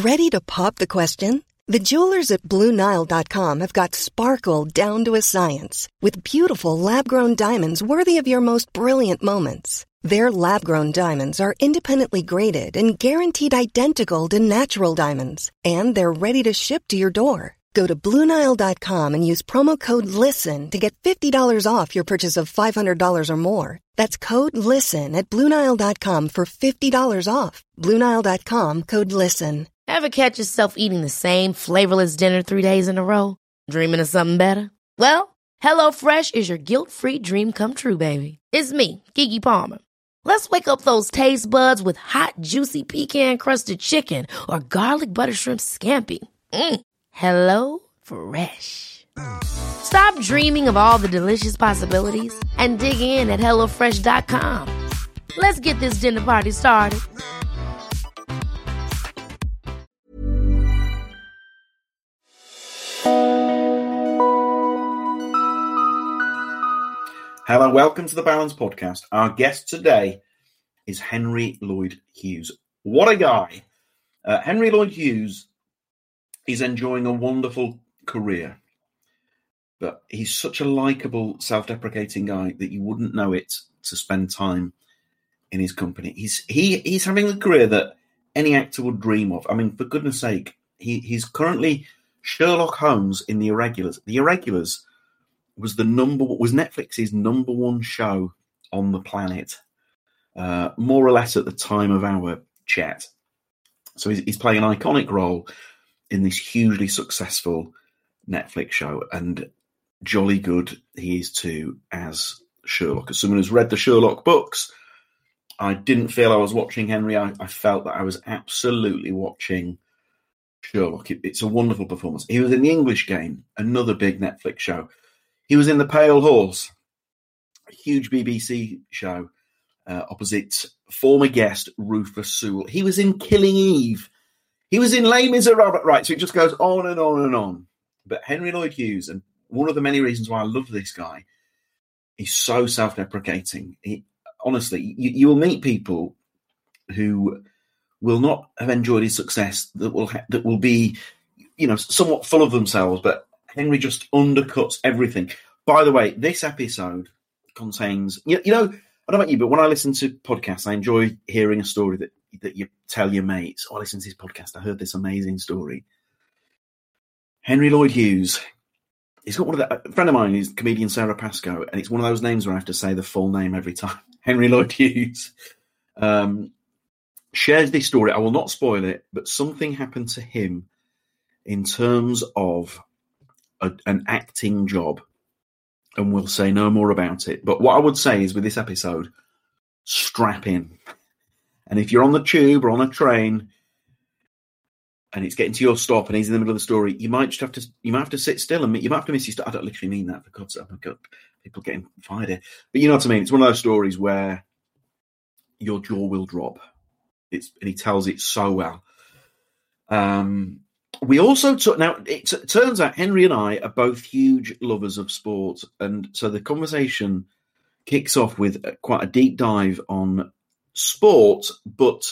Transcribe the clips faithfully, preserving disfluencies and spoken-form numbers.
Ready to pop the question? The jewelers at Blue Nile dot com have got sparkle down to a science with beautiful lab-grown diamonds worthy of your most brilliant moments. Their lab-grown diamonds are independently graded and guaranteed identical to natural diamonds, and they're ready to ship to your door. Go to Blue Nile dot com and use promo code LISTEN to get fifty dollars off your purchase of five hundred dollars or more. That's code LISTEN at Blue Nile dot com for fifty dollars off. Blue Nile dot com, code LISTEN. Ever catch yourself eating the same flavorless dinner three days in a row? Dreaming of something better? Well, HelloFresh is your guilt-free dream come true, baby. It's me, Keke Palmer. Let's wake up those taste buds with hot, juicy pecan-crusted chicken or garlic butter shrimp scampi. Mm. Hello Fresh. Stop dreaming of all the delicious possibilities and dig in at hello fresh dot com. Let's get this dinner party started. Hello, welcome to the Balance Podcast. Our guest today is Henry Lloyd Hughes. What a guy. Uh, Henry Lloyd Hughes is enjoying a wonderful career, but he's such a likeable, self-deprecating guy that you wouldn't know it to spend time in his company. He's he he's having a career that any actor would dream of. I mean, for goodness sake, he, he's currently Sherlock Holmes in The Irregulars. The Irregulars was the number was Netflix's number one show on the planet, uh, more or less at the time of our chat. So he's, he's playing an iconic role in this hugely successful Netflix show, and jolly good he is too as Sherlock. As someone who's read the Sherlock books, I didn't feel I was watching Henry. I, I felt that I was absolutely watching Sherlock. It, it's a wonderful performance. He was in The English Game, another big Netflix show. He was in The Pale Horse, a huge B B C show, uh, opposite former guest Rufus Sewell. He was in Killing Eve. He was in Les Miserables. Right, so it just goes on and on and on. But Henry Lloyd Hughes, and one of the many reasons why I love this guy, he's so self-deprecating. He, honestly, you, you will meet people who will not have enjoyed his success, that will ha- that will be, you know, somewhat full of themselves, but Henry just undercuts everything. By the way, this episode contains, you, you know, I don't know about you, but when I listen to podcasts, I enjoy hearing a story that, that you tell your mates. Oh, I listened to this podcast. I heard this amazing story. Henry Lloyd Hughes, he's got one of the, a friend of mine is comedian Sarah Pascoe, and it's one of those names where I have to say the full name every time. Henry Lloyd Hughes um, shares this story. I will not spoil it, but something happened to him in terms of A, an acting job, and we'll say no more about it. But what I would say is with this episode, strap in. And if you're on the tube or on a train and it's getting to your stop and he's in the middle of the story, you might just have to you might have to sit still and you might have to miss your stop. I don't literally mean that, for God's sake. I've got people getting fired here. But you know what I mean? It's one of those stories where your jaw will drop. It's and he tells it so well. Um We also took, now it t- turns out Henry and I are both huge lovers of sport. And so the conversation kicks off with quite a deep dive on sport, but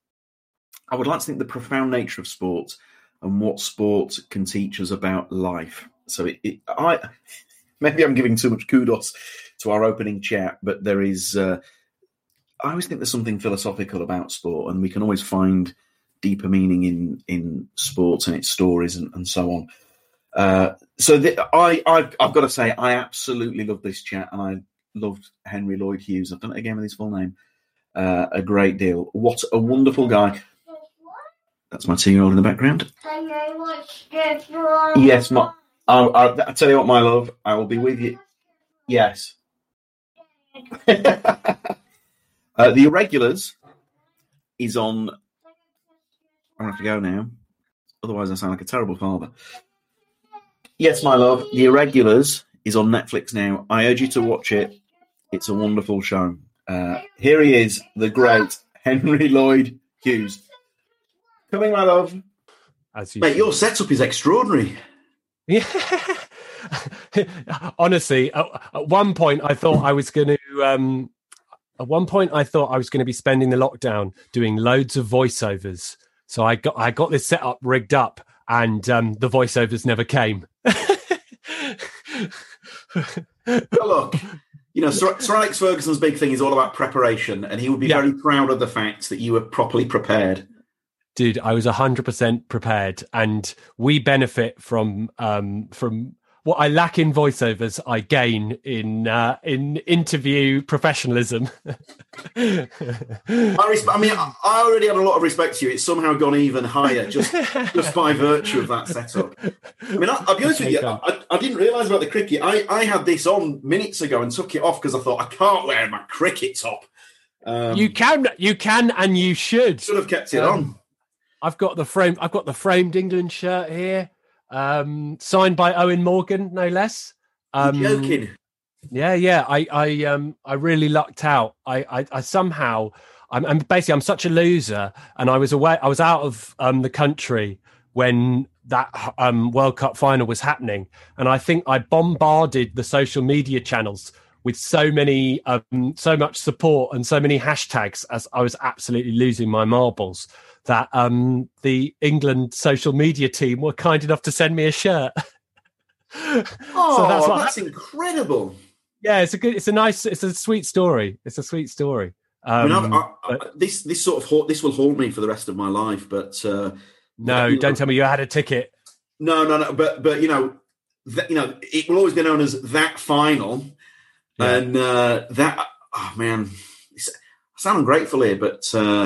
I would like to think the profound nature of sport and what sport can teach us about life. So it, it I maybe I'm giving too much kudos to our opening chat, but there is, uh, I always think there's something philosophical about sport, and we can always find deeper meaning in, in sports and its stories and, and so on. Uh, so the, I, I've, I've got to say, I absolutely love this chat, and I loved Henry Lloyd Hughes. I've done it again with his full name uh, a great deal. What a wonderful guy. That's my two-year-old in the background. Can I watch this one? Yes, my, I'll, I'll, I'll tell you what, my love, I will be with you. Yes. uh, The Irregulars is on... I'm going to have to go now. Otherwise, I sound like a terrible father. Yes, my love. The Irregulars is on Netflix now. I urge you to watch it. It's a wonderful show. Uh, here he is, the great Henry Lloyd Hughes. Coming, my love. As you Mate, your setup is extraordinary. Yeah. Honestly, at, at one point, I thought I was going to... Um, at one point, I thought I was going to be spending the lockdown doing loads of voiceovers So I got I got this setup rigged up, and um, the voiceovers never came. Well, look, you know, Sir, Sir Alex Ferguson's big thing is all about preparation, and he would be yeah. very proud of the fact that you were properly prepared. Dude, I was one hundred percent prepared, and we benefit from um, from what I lack in voiceovers, I gain in uh, in interview professionalism. I, resp- I mean, I already had a lot of respect to you. It's somehow gone even higher just just by virtue of that setup. I mean, I, I'll be honest with you, I, I didn't realise about the cricket. I, I had this on minutes ago and took it off because I thought, I can't wear my cricket top. Um, you can, you can, and you should. Should have kept it um, on. I've got the frame. I've got the framed England shirt here. Um, signed by Owen Morgan, no less. Um, You're joking. Yeah, yeah. I, I, um, I really lucked out. I, I, I somehow, I'm, I'm basically, I'm such a loser, and I was away. I was out of um, the country when that um, World Cup final was happening, and I think I bombarded the social media channels with so many, um, so much support and so many hashtags, as I was absolutely losing my marbles, that um, the England social media team were kind enough to send me a shirt. Oh, so that's, that's incredible! Yeah, it's a good, it's a nice, it's a sweet story. It's a sweet story. Um, I mean, I, I, but, this this sort of ha- this will haunt me for the rest of my life. But uh, no, you don't know, tell me you had a ticket. No, no, no. But but you know, that, you know, it will always be known as that final, yeah. and uh, that. Oh man, it's, I sound ungrateful here, but. Uh,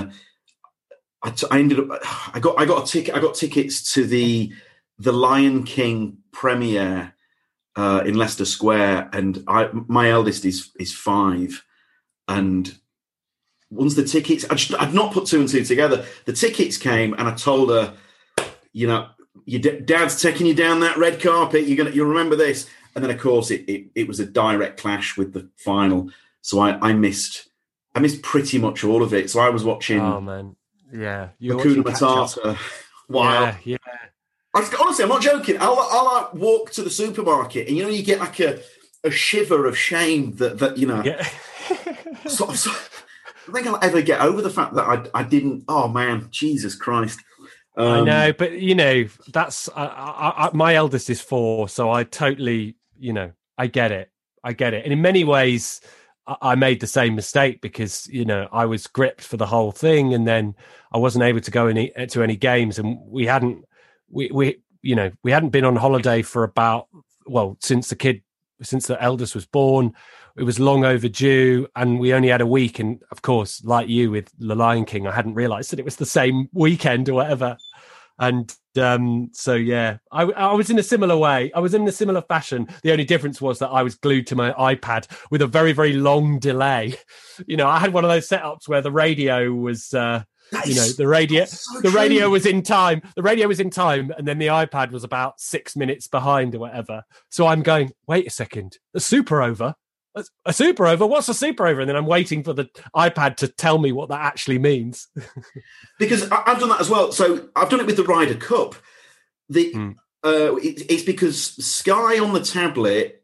I, t- I ended up. I got. I got a ticket. I got tickets to the the Lion King premiere uh, in Leicester Square, and I. My eldest is is five, and once the tickets, I just, I'd not put two and two together. The tickets came, and I told her, you know, your d- dad's taking you down that red carpet. You're gonna. You'll remember this. And then, of course, it it, it was a direct clash with the final. So I, I missed. I missed pretty much all of it. So I was watching. Oh man. Yeah, Hakuna Matata. Wow. Yeah, yeah. I, honestly, I'm not joking. I'll, I'll like, walk to the supermarket, and you know, you get like a, a shiver of shame that that you know. Yeah. so, so, I think I'll ever get over the fact that I I didn't. Oh man, Jesus Christ! Um, I know, but you know, that's I, I, I, my eldest is four, so I totally, you know, I get it. I get it, and in many ways. I made the same mistake because, you know, I was gripped for the whole thing, and then I wasn't able to go any, to any games, and we hadn't, we, we, you know, we hadn't been on holiday for about, well, since the kid, since the eldest was born. It was long overdue, and we only had a week. And of course, like you with The Lion King, I hadn't realized that it was the same weekend or whatever. And um, so, yeah, I, I was in a similar way. I was in a similar fashion. The only difference was that I was glued to my iPad with a very, very long delay. You know, I had one of those setups where the radio was, uh, you know, the radio, so the radio true. was in time. The radio was in time, and then the iPad was about six minutes behind or whatever. So I'm going, wait a second, the super over. A super over? What's a super over? And then I'm waiting for the iPad to tell me what that actually means. Because I've done that as well. So I've done it with the Ryder Cup. The mm. uh, it, it's because Sky on the tablet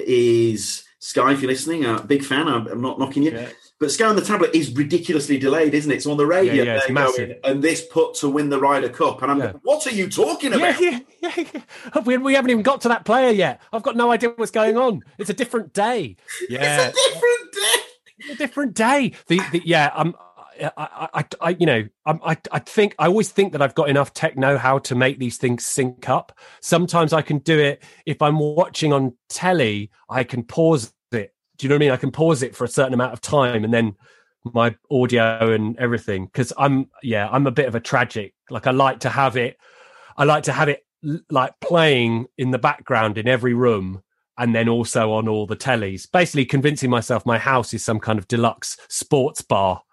is Sky. If you're listening, I'm a big fan. I'm, I'm not knocking you, yeah. But Sky on the tablet is ridiculously delayed, isn't it? So on the radio, yeah, yeah, they're going, and this put to win the Ryder Cup, and I'm yeah. like, what are you talking about? Yeah, yeah, yeah. We, we haven't even got to that player yet. I've got no idea what's going on. It's a different day. Yeah, it's a different day. It's a different day. The, the yeah, um, I, I, I, you know, I, I think I always think that I've got enough tech know-how to make these things sync up. Sometimes I can do it if I'm watching on telly. I can pause it. Do you know what I mean? I can pause it for a certain amount of time, and then my audio and everything. Because I'm, yeah, I'm a bit of a tragic. Like I like to have it. I like to have it like playing in the background in every room. And then also on all the tellies, basically convincing myself my house is some kind of deluxe sports bar.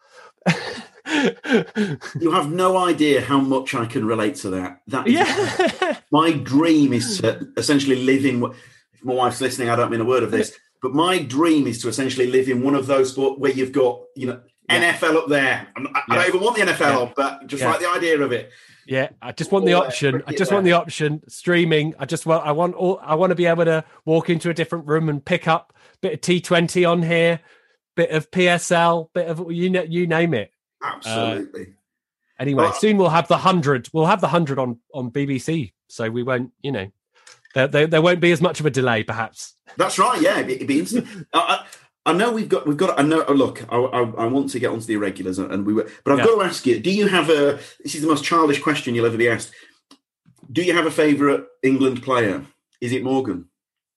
You have no idea how much I can relate to that. That is, yeah. My dream is to essentially live in. If my wife's listening, I don't mean a word of this, but my dream is to essentially live in one of those sports where you've got, you know, yeah. N F L up there. I'm, I yeah. don't even want the N F L yeah. on, but just yeah. like the idea of it. Yeah, I just want the option. I just want the option streaming. I just want. I want all. I want to be able to walk into a different room and pick up a bit of T twenty on here, bit of P S L, bit of you know, you name it. Absolutely. Anyway, Well, soon we'll have the hundred. We'll have the hundred on on B B C, so we won't, you know, there there, there won't be as much of a delay, perhaps. That's right. Yeah, it'd be instant. I, I know we've got we've got. I know. Look, I, I, I want to get onto the irregulars, and we were, but I've Yeah. got to ask you: do you have a? This is the most childish question you'll ever be asked. Do you have a favourite England player? Is it Morgan?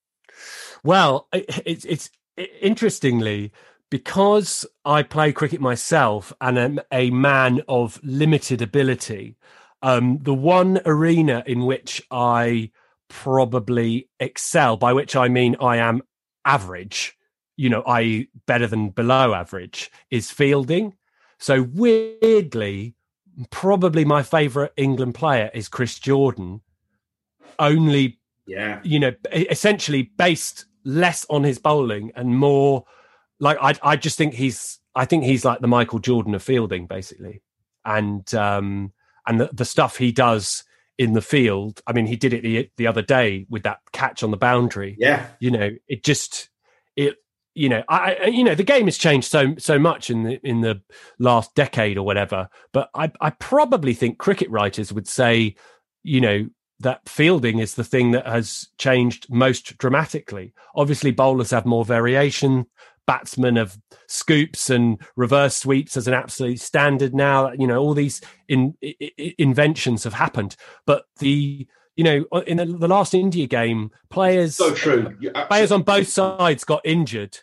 Well, it, it's it's it, interestingly, because I play cricket myself and am a man of limited ability, um, the one arena in which I probably excel, by which I mean I am average, you know, that is better than below average, is fielding. So weirdly, probably my favourite England player is Chris Jordan, only, Yeah. you know, essentially based less on his bowling and more like I I just think he's I think he's like the Michael Jordan of fielding, basically. And um and the, the stuff he does in the field, I mean, he did it the, the other day with that catch on the boundary. Yeah. You know, it just it you know, I, I you know, the game has changed so so much in the in the last decade or whatever, but I I probably think cricket writers would say, you know, that fielding is the thing that has changed most dramatically. Obviously, bowlers have more variation. Batsmen have scoops and reverse sweeps as an absolute standard now. You know, all these in, in, inventions have happened. But the, you know, in the, the last India game, players, So true. You're players on both absolutely- sides got injured,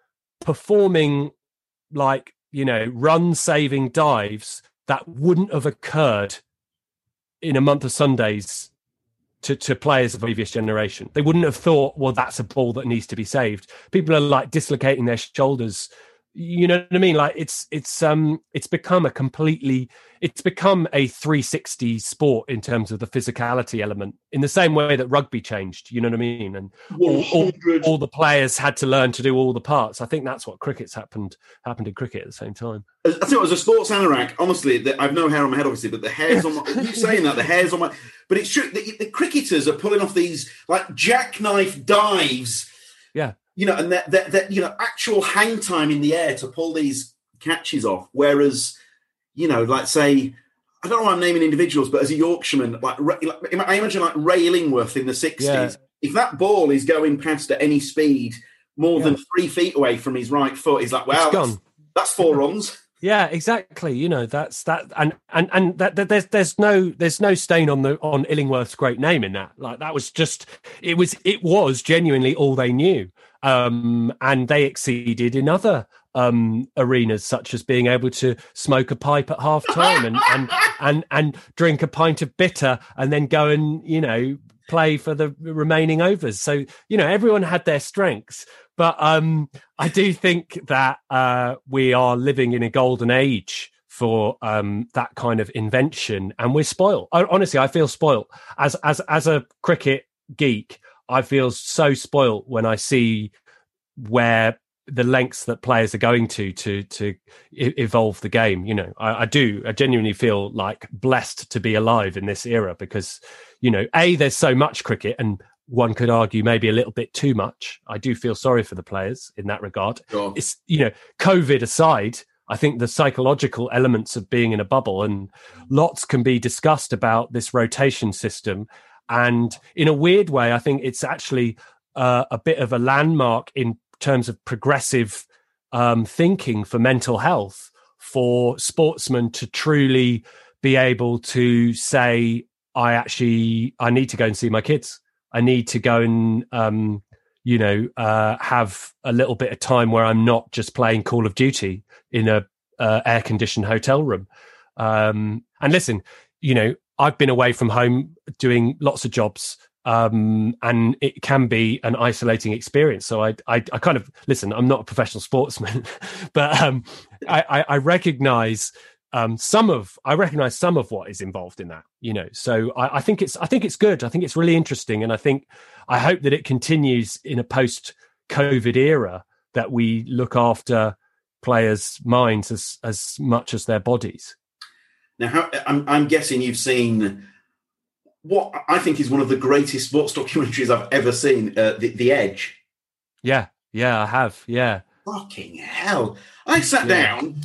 performing like, you know, run-saving dives that wouldn't have occurred in a month of Sundays to, to players of the previous generation. They wouldn't have thought, well, that's a ball that needs to be saved. People are like dislocating their shoulders. You know what I mean? Like it's it's um it's become a completely it's become a three sixty sport in terms of the physicality element, in the same way that rugby changed. You know what I mean? And all, all, all the players had to learn to do all the parts. I think that's what cricket's happened happened in cricket at the same time. I think it was a sports anorak. Honestly, the, I've no hair on my head, obviously, but the hairs on my. You saying that the hairs on my, but it's true. The, the cricketers are pulling off these like jackknife dives. Yeah, you know, and that that that you know, actual hang time in the air to pull these catches off. Whereas, you know, like say, I don't know why I'm naming individuals, but as a Yorkshireman, like, like I imagine like Ray Illingworth in the sixties. Yeah. If that ball is going past at any speed more Yeah. than three feet away from his right foot, he's like, wow, It's that's, gone. that's four runs. Yeah, exactly. You know, that's that, and and and that, that there's there's no there's no stain on the on Illingworth's great name in that. Like that was just it was it was genuinely all they knew, um, and they exceeded in other um, arenas, such as being able to smoke a pipe at half time and and and and drink a pint of bitter and then go and you know play for the remaining overs. So you know everyone had their strengths. But um, I do think that uh, we are living in a golden age for um, that kind of invention, and we're spoiled. I, honestly, I feel spoiled as as as a cricket geek. I feel so spoiled when I see where the lengths that players are going to to to e- evolve the game. You know, I, I do. I genuinely feel like blessed to be alive in this era because, you know, a there's so much cricket and. One could argue maybe a little bit too much. I do feel sorry for the players in that regard. Sure. It's, you know, COVID aside, I think the psychological elements of being in a bubble and lots can be discussed about this rotation system. And in a weird way, I think it's actually uh, a bit of a landmark in terms of progressive um, thinking for mental health for sportsmen to truly be able to say, I actually, I need to go and see my kids. I need to go and, um, you know, uh, have a little bit of time where I'm not just playing Call of Duty in a uh, air-conditioned hotel room. Um, and listen, you know, I've been away from home doing lots of jobs, um, and it can be an isolating experience. So I, I, I kind of listen. I'm not a professional sportsman, but um, I, I, I recognise. Um, some of I recognise some of what is involved in that, you know. So I, I think it's I think it's good. I think it's really interesting, and I think I hope that it continues in a post-COVID era that we look after players' minds as as much as their bodies. Now, how, I'm, I'm guessing you've seen what I think is one of the greatest sports documentaries I've ever seen, uh, the, the Edge. Yeah, yeah, I have. Yeah, Fucking hell! I sat Yeah. down.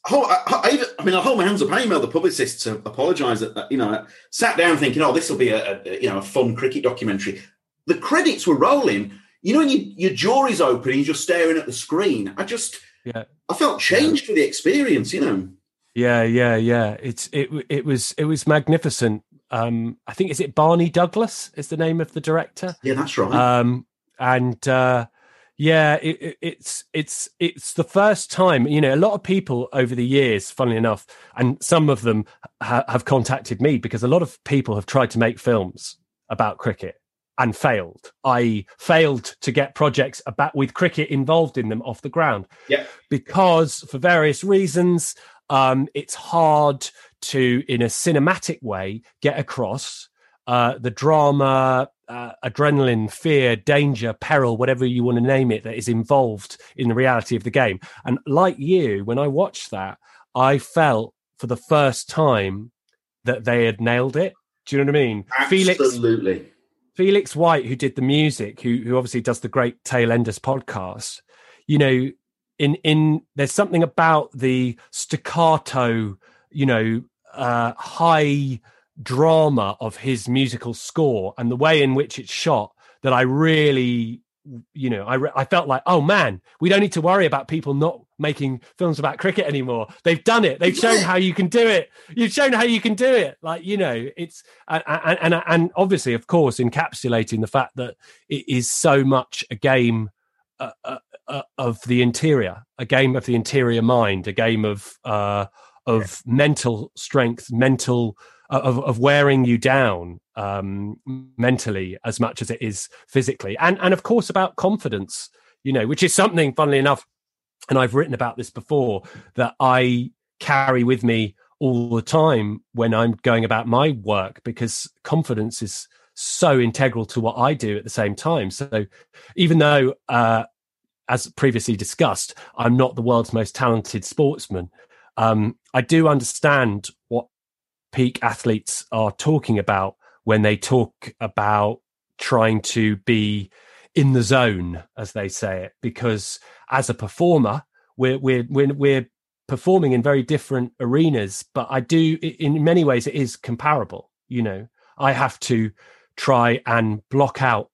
hold, I, I, I mean, I hold my hands up. I emailed the publicist to apologise. That you know, I sat down thinking, "Oh, this will be a, a you know a fun cricket documentary." The credits were rolling. You know, when you, your jaw is open and you're just staring at the screen. I just, yeah, I felt changed yeah. for the experience. You know. Yeah, yeah, yeah. It's it it was it was magnificent. Um, I think is it Barney Douglas is the name of the director. Yeah, that's right. Um, and uh, yeah, it, it, it's it's it's the first time. You know, a lot of people over the years, funnily enough, and some of them ha- have contacted me because a lot of people have tried to make films about cricket and failed. that is, failed to get projects about with cricket involved in them off the ground. Yeah, because for various reasons. Um, it's hard to, in a cinematic way, get across uh, the drama, uh, adrenaline, fear, danger, peril, whatever you want to name it, that is involved in the reality of the game. And like you, when I watched that, I felt for the first time that they had nailed it. Do you know what I mean? Absolutely. Felix, Felix White, who did the music, who, who obviously does the great Tail Enders podcast, you know, In in there's something about the staccato, you know, uh, high drama of his musical score and the way in which it's shot that I really, you know, I re- I felt like, oh man, we don't need to worry about people not making films about cricket anymore. They've done it. They've shown how you can do it. You've shown how you can do it. Like, you know, it's and and and, and obviously, of course, encapsulating the fact that it is so much a game. Uh, uh, uh, of the interior, a game of the interior mind, a game of uh, of yeah. mental strength, mental uh, of of wearing you down um, mentally as much as it is physically, and and of course about confidence, you know, which is something, funnily enough, and I've written about this before, that I carry with me all the time when I'm going about my work, because confidence is so integral to what I do at the same time. So even though, uh, as previously discussed, I'm not the world's most talented sportsman, um, I do understand what peak athletes are talking about when they talk about trying to be in the zone, as they say it, because as a performer, we're, we're, we're, we're performing in very different arenas, but I do, in many ways, it is comparable. You know, I have to try and block out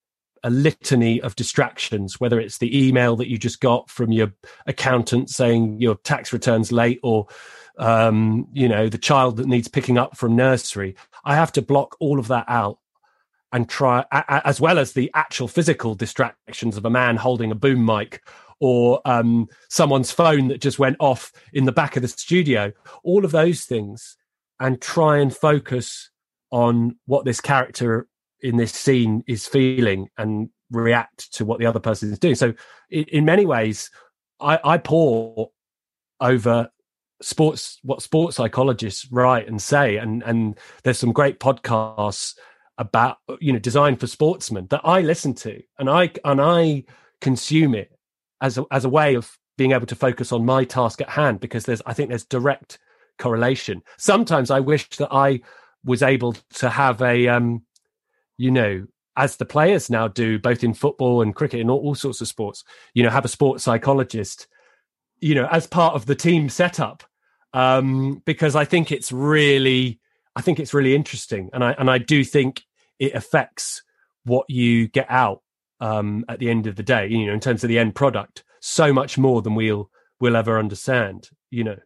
a litany of distractions, whether it's the email that you just got from your accountant saying your tax return's late, or, um, you know, the child that needs picking up from nursery. I have to block all of that out and try, a- as well as the actual physical distractions of a man holding a boom mic, or um, someone's phone that just went off in the back of the studio, all of those things, and try and focus on what this character in this scene is feeling and react to what the other person is doing. So in, in many ways, I, I pore over sports, what sports psychologists write and say. And, and there's some great podcasts about, you know, designed for sportsmen that I listen to, and I, and I consume it as a, as a way of being able to focus on my task at hand, because there's, I think there's direct correlation. Sometimes I wish that I was able to have a, um, you know, as the players now do, both in football and cricket and all, all sorts of sports, you know, have a sports psychologist, you know, as part of the team setup, um, because I think it's really, I think it's really interesting, and I and I do think it affects what you get out um, at the end of the day, you know, in terms of the end product, so much more than we'll we'll ever understand, you know.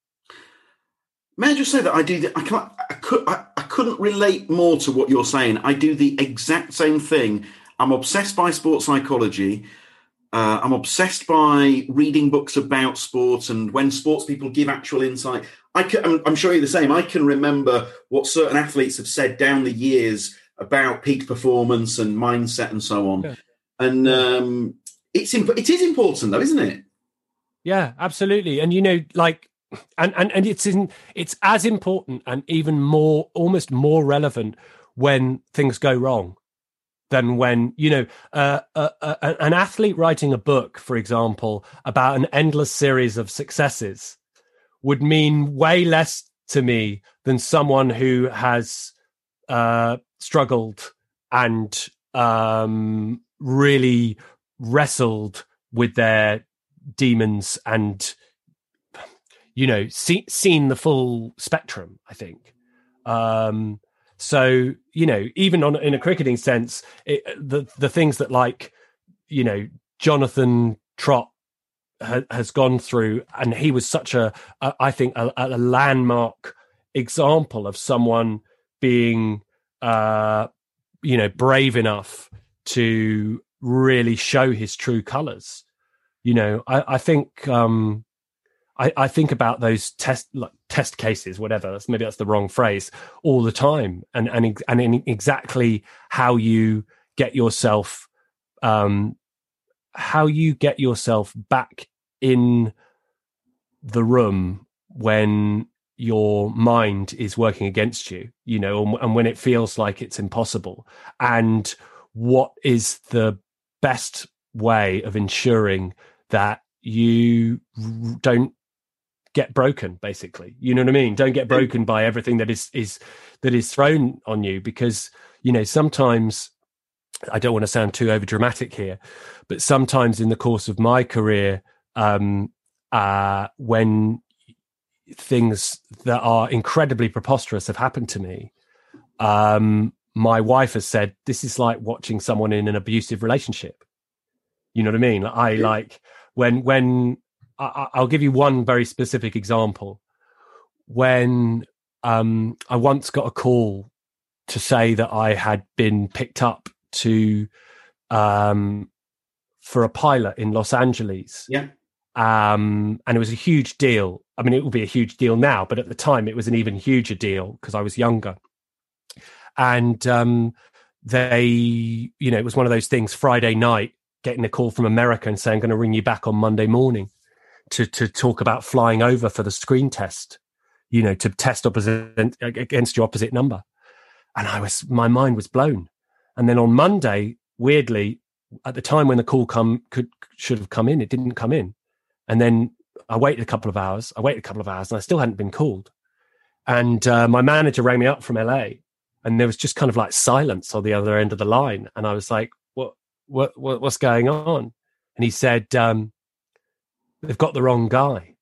May I just say that I do? The, I can't. I could. I, I couldn't relate more to what you're saying. I do the exact same thing. I'm obsessed by sports psychology. Uh, I'm obsessed by reading books about sports, and when sports people give actual insight, I can, I'm, I'm sure you're the same. I can remember what certain athletes have said down the years about peak performance and mindset and so on. Yeah. And um, it's imp- it is important, though, isn't it? Yeah, absolutely. And you know, like. And, and and it's in it's as important and even more, almost more relevant when things go wrong than when, you know, uh, uh, uh, an athlete writing a book, for example, about an endless series of successes would mean way less to me than someone who has uh, struggled and um, really wrestled with their demons and, you know, see, seen the full spectrum, I think. Um, so, you know, even on in a cricketing sense, it, the the things that like, you know, Jonathan Trott ha, has gone through, and he was such a, a I think, a, a landmark example of someone being, uh, you know, brave enough to really show his true colours. You know, I, I think um, I, I think about those test like test cases, whatever. That's, maybe that's the wrong phrase. All the time, and and and in exactly how you get yourself, um, how you get yourself back in the room when your mind is working against you. You know, and, and when it feels like it's impossible, and what is the best way of ensuring that you don't get broken, basically. You know what I mean? Don't get broken by everything that is is that is thrown on you, because, you know, sometimes, I don't want to sound too over dramatic here, but sometimes in the course of my career, um, uh, when things that are incredibly preposterous have happened to me, um, my wife has said, this is like watching someone in an abusive relationship. You know what I mean? I like when, when I, I'll give you one very specific example. When um, I once got a call to say that I had been picked up to um, for a pilot in Los Angeles. Yeah. Um, and it was a huge deal. I mean, it will be a huge deal now, but at the time it was an even huger deal because I was younger. And um, they, you know, it was one of those things, Friday night, getting a call from America and saying, I'm going to ring you back on Monday morning to to talk about flying over for the screen test, you know, to test opposite against your opposite number. And I was, my mind was blown. And then on Monday, weirdly, at the time when the call come could should have come in, it didn't come in. And then I waited a couple of hours. I waited a couple of hours, and I still hadn't been called. And uh, my manager rang me up from L A, and there was just kind of like silence on the other end of the line. And I was like, "What? What? what what's going on?" And he said, um, "They've got the wrong guy.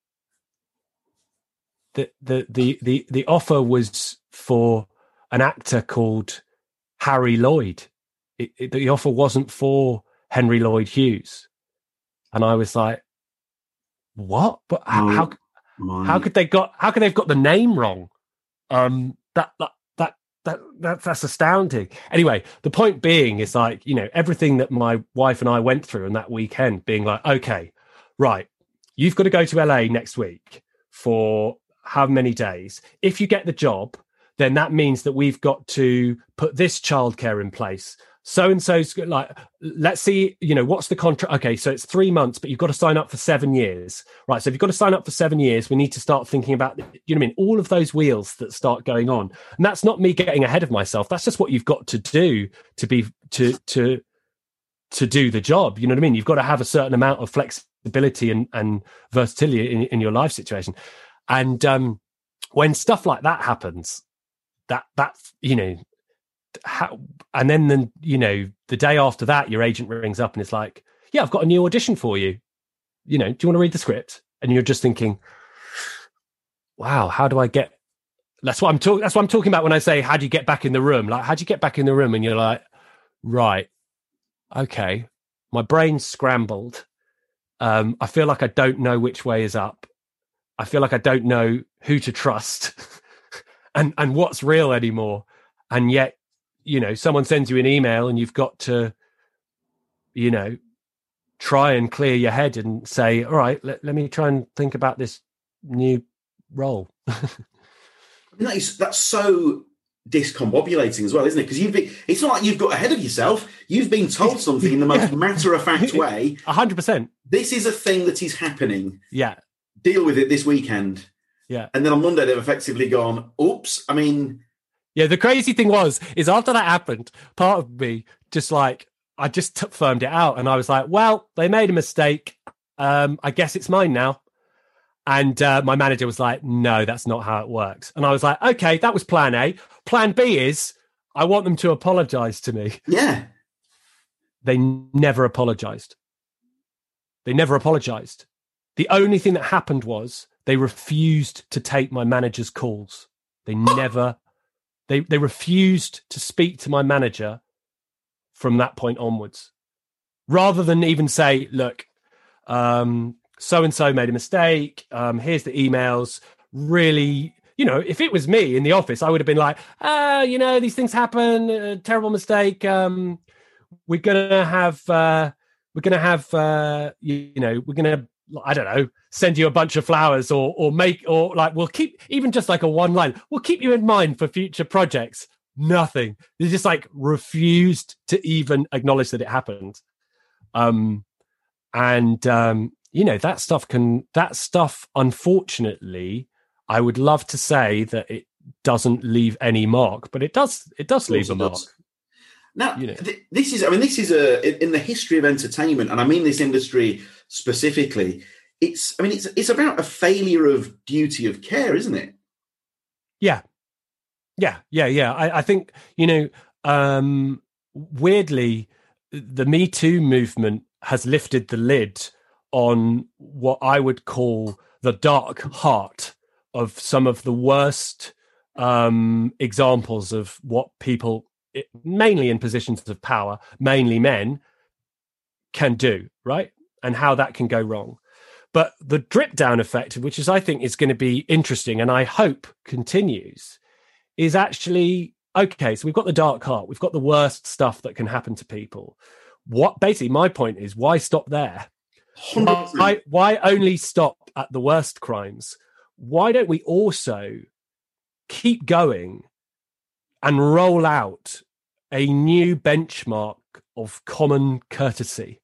The the the the the offer was for an actor called Harry Lloyd. It, it, the offer wasn't for Henry Lloyd Hughes." And I was like, "What? But how My, how, my. how could they got how could they've got the name wrong?" Um, that that that that that that's astounding. Anyway, the point being is, like, you know, everything that my wife and I went through on that weekend, being like, okay, right, you've got to go to L A next week for how many days? If you get the job, then that means that we've got to put this childcare in place. So and so's like, let's see, you know, what's the contract? Okay, so it's three months, but you've got to sign up for seven years, right? So if you've got to sign up for seven years, we need to start thinking about, you know what I mean? All of those wheels that start going on, and that's not me getting ahead of myself. That's just what you've got to do to be to to to do the job. You know what I mean? You've got to have a certain amount of flexibility and and versatility in, in your life situation. And um, when stuff like that happens, that that's, you know. How, and then, then, you know, the day after that, your agent rings up and it's like, yeah, I've got a new audition for you. You know, do you want to read the script? And you're just thinking, wow, how do I get, that's what I'm talking, that's what I'm talking about when I say, how do you get back in the room? Like, how do you get back in the room? And you're like, right, okay, my brain's scrambled. Um, I feel like I don't know which way is up. I feel like I don't know who to trust and, and what's real anymore. And yet, you know, someone sends you an email and you've got to, you know, try and clear your head and say, all right, let, let me try and think about this new role. that is, that's so discombobulating as well, isn't it? Because you've been, it's not like you've got ahead of yourself. You've been told something in the most matter-of-fact way. A hundred percent. This is a thing that is happening. Yeah. Deal with it this weekend. Yeah. And then on Monday, they've effectively gone, oops, I mean... Yeah, the crazy thing was, is after that happened, part of me just like, I just t- firmed it out. And I was like, well, they made a mistake. Um, I guess it's mine now. And uh, my manager was like, no, that's not how it works. And I was like, okay, that was plan A. Plan B is I want them to apologize to me. Yeah. They never apologized. They never apologized. The only thing that happened was they refused to take my manager's calls. They never, they they refused to speak to my manager from that point onwards. Rather than even say, look, um, so-and-so made a mistake. Um, here's the emails. Really, you know, if it was me in the office, I would have been like, ah, you know, these things happen. Uh, terrible mistake. Um, we're gonna have, uh, we're gonna have, uh, you, you know, we're gonna, I don't know, send you a bunch of flowers, or or make, or like, we'll keep, even just like a one line, we'll keep you in mind for future projects. Nothing. They just like refused to even acknowledge that it happened. Um, and, um, you know, that stuff can, that stuff, unfortunately, I would love to say that it doesn't leave any mark, but it does, it does leave a mark. Now, you know. th- this is, I mean, this is a, in the history of entertainment, and I mean this industry specifically, it's, I mean, it's, it's about a failure of duty of care, isn't it? Yeah. Yeah. Yeah. Yeah. I, I think, you know, um, weirdly, the Me Too movement has lifted the lid on what I would call the dark heart of some of the worst um, examples of what people, mainly in positions of power, mainly men, can do, right? And how that can go wrong. But the drip down effect, which is, I think, is going to be interesting, and I hope continues, is actually, okay, so we've got the dark heart, we've got the worst stuff that can happen to people. What basically my point is, why stop there? Why, why only stop at the worst crimes? Why don't we also keep going and roll out a new benchmark of common courtesy?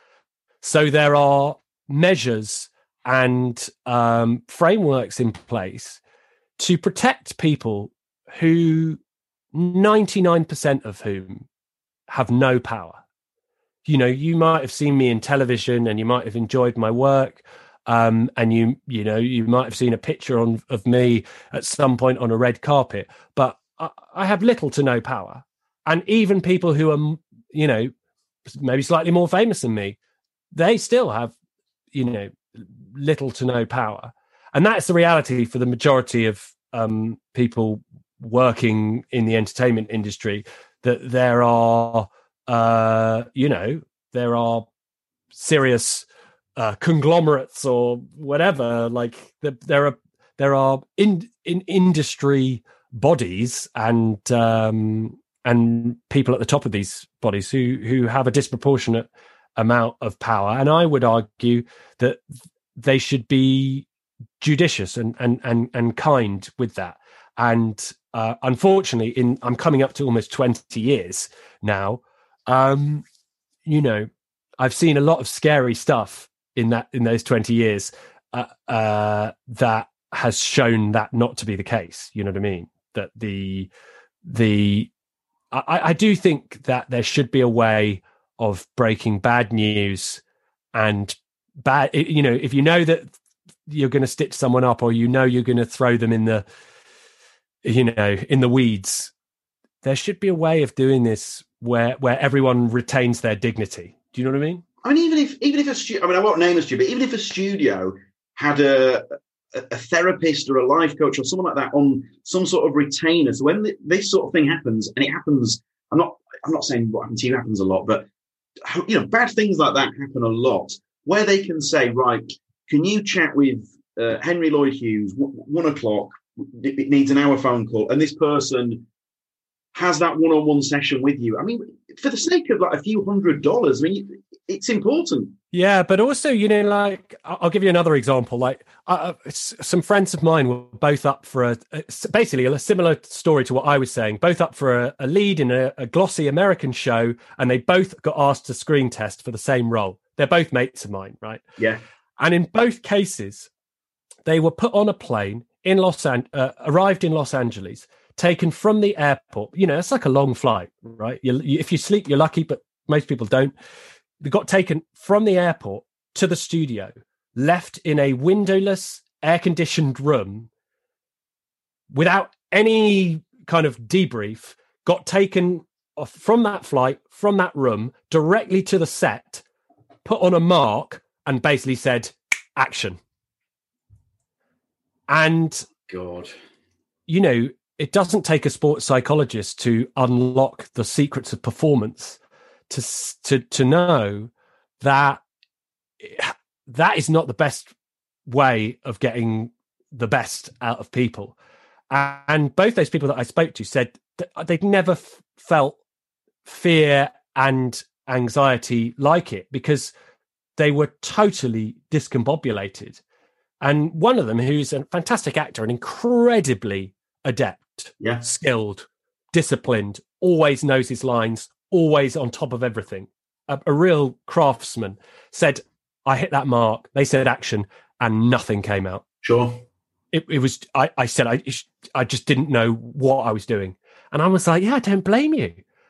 So there are measures and um, frameworks in place to protect people who ninety-nine percent of whom have no power. You know, you might have seen me in television and you might have enjoyed my work. Um, and you, you know, you might have seen a picture on, of me at some point on a red carpet, but I, I have little to no power. And even people who are, you know, maybe slightly more famous than me, they still have, you know, little to no power. And that's the reality for the majority of um, people working in the entertainment industry, that there are, uh, you know, there are serious uh, conglomerates or whatever. Like the, there are there are in in industry bodies and um, and people at the top of these bodies who who have a disproportionate amount of power. And I would argue that they should be judicious and and and, and kind with that. And uh, unfortunately, in I'm coming up to almost twenty years now. Um, you know, I've seen a lot of scary stuff in that in those twenty years uh, uh, that has shown that not to be the case. You know what I mean? That the the I, I do think that there should be a way of breaking bad news and bad. You know, if you know that you're going to stitch someone up, or you know you're going to throw them in the, you know, in the weeds, there should be a way of doing this where where everyone retains their dignity. Do you know what I mean? I mean, even if even if a stu- I mean, I won't name a studio, but even if a studio had a, a a therapist or a life coach or someone like that on some sort of retainer, so when the, this sort of thing happens, and it happens, I'm not I'm not saying what happened to you happens a lot, but you know, bad things like that happen a lot, where they can say, right, can you chat with uh, Henry Lloyd Hughes, w- one o'clock, it, it needs an hour phone call, and this person has that one-on-one session with you. I mean, for the sake of like a few hundred dollars, I mean, it's important. Yeah, but also, you know, like, I'll give you another example. Like, uh, some friends of mine were both up for a, a basically a similar story to what I was saying, both up for a, a lead in a, a glossy American show, and they both got asked to screen test for the same role. They're both mates of mine, right? Yeah. And in both cases, they were put on a plane in Los An- uh, arrived in Los Angeles, taken from the airport. You know, it's like a long flight, right? You, you, if you sleep, you're lucky, but most people don't. They got taken from the airport to the studio, left in a windowless, air-conditioned room without any kind of debrief, got taken off from that flight, from that room, directly to the set, put on a mark, and basically said, action. And, God, you know, it doesn't take a sports psychologist to unlock the secrets of performance to to to know that that is not the best way of getting the best out of people. And both those people that I spoke to said that they'd never f- felt fear and anxiety like it because they were totally discombobulated. And one of them, who's a fantastic actor and incredibly adept, yeah. skilled, disciplined, always knows his lines, always on top of everything, a, a real craftsman, said, I hit that mark. They said action and nothing came out. Sure. It, it was, I, I said, I, I just didn't know what I was doing. And I was like, yeah, I don't blame you.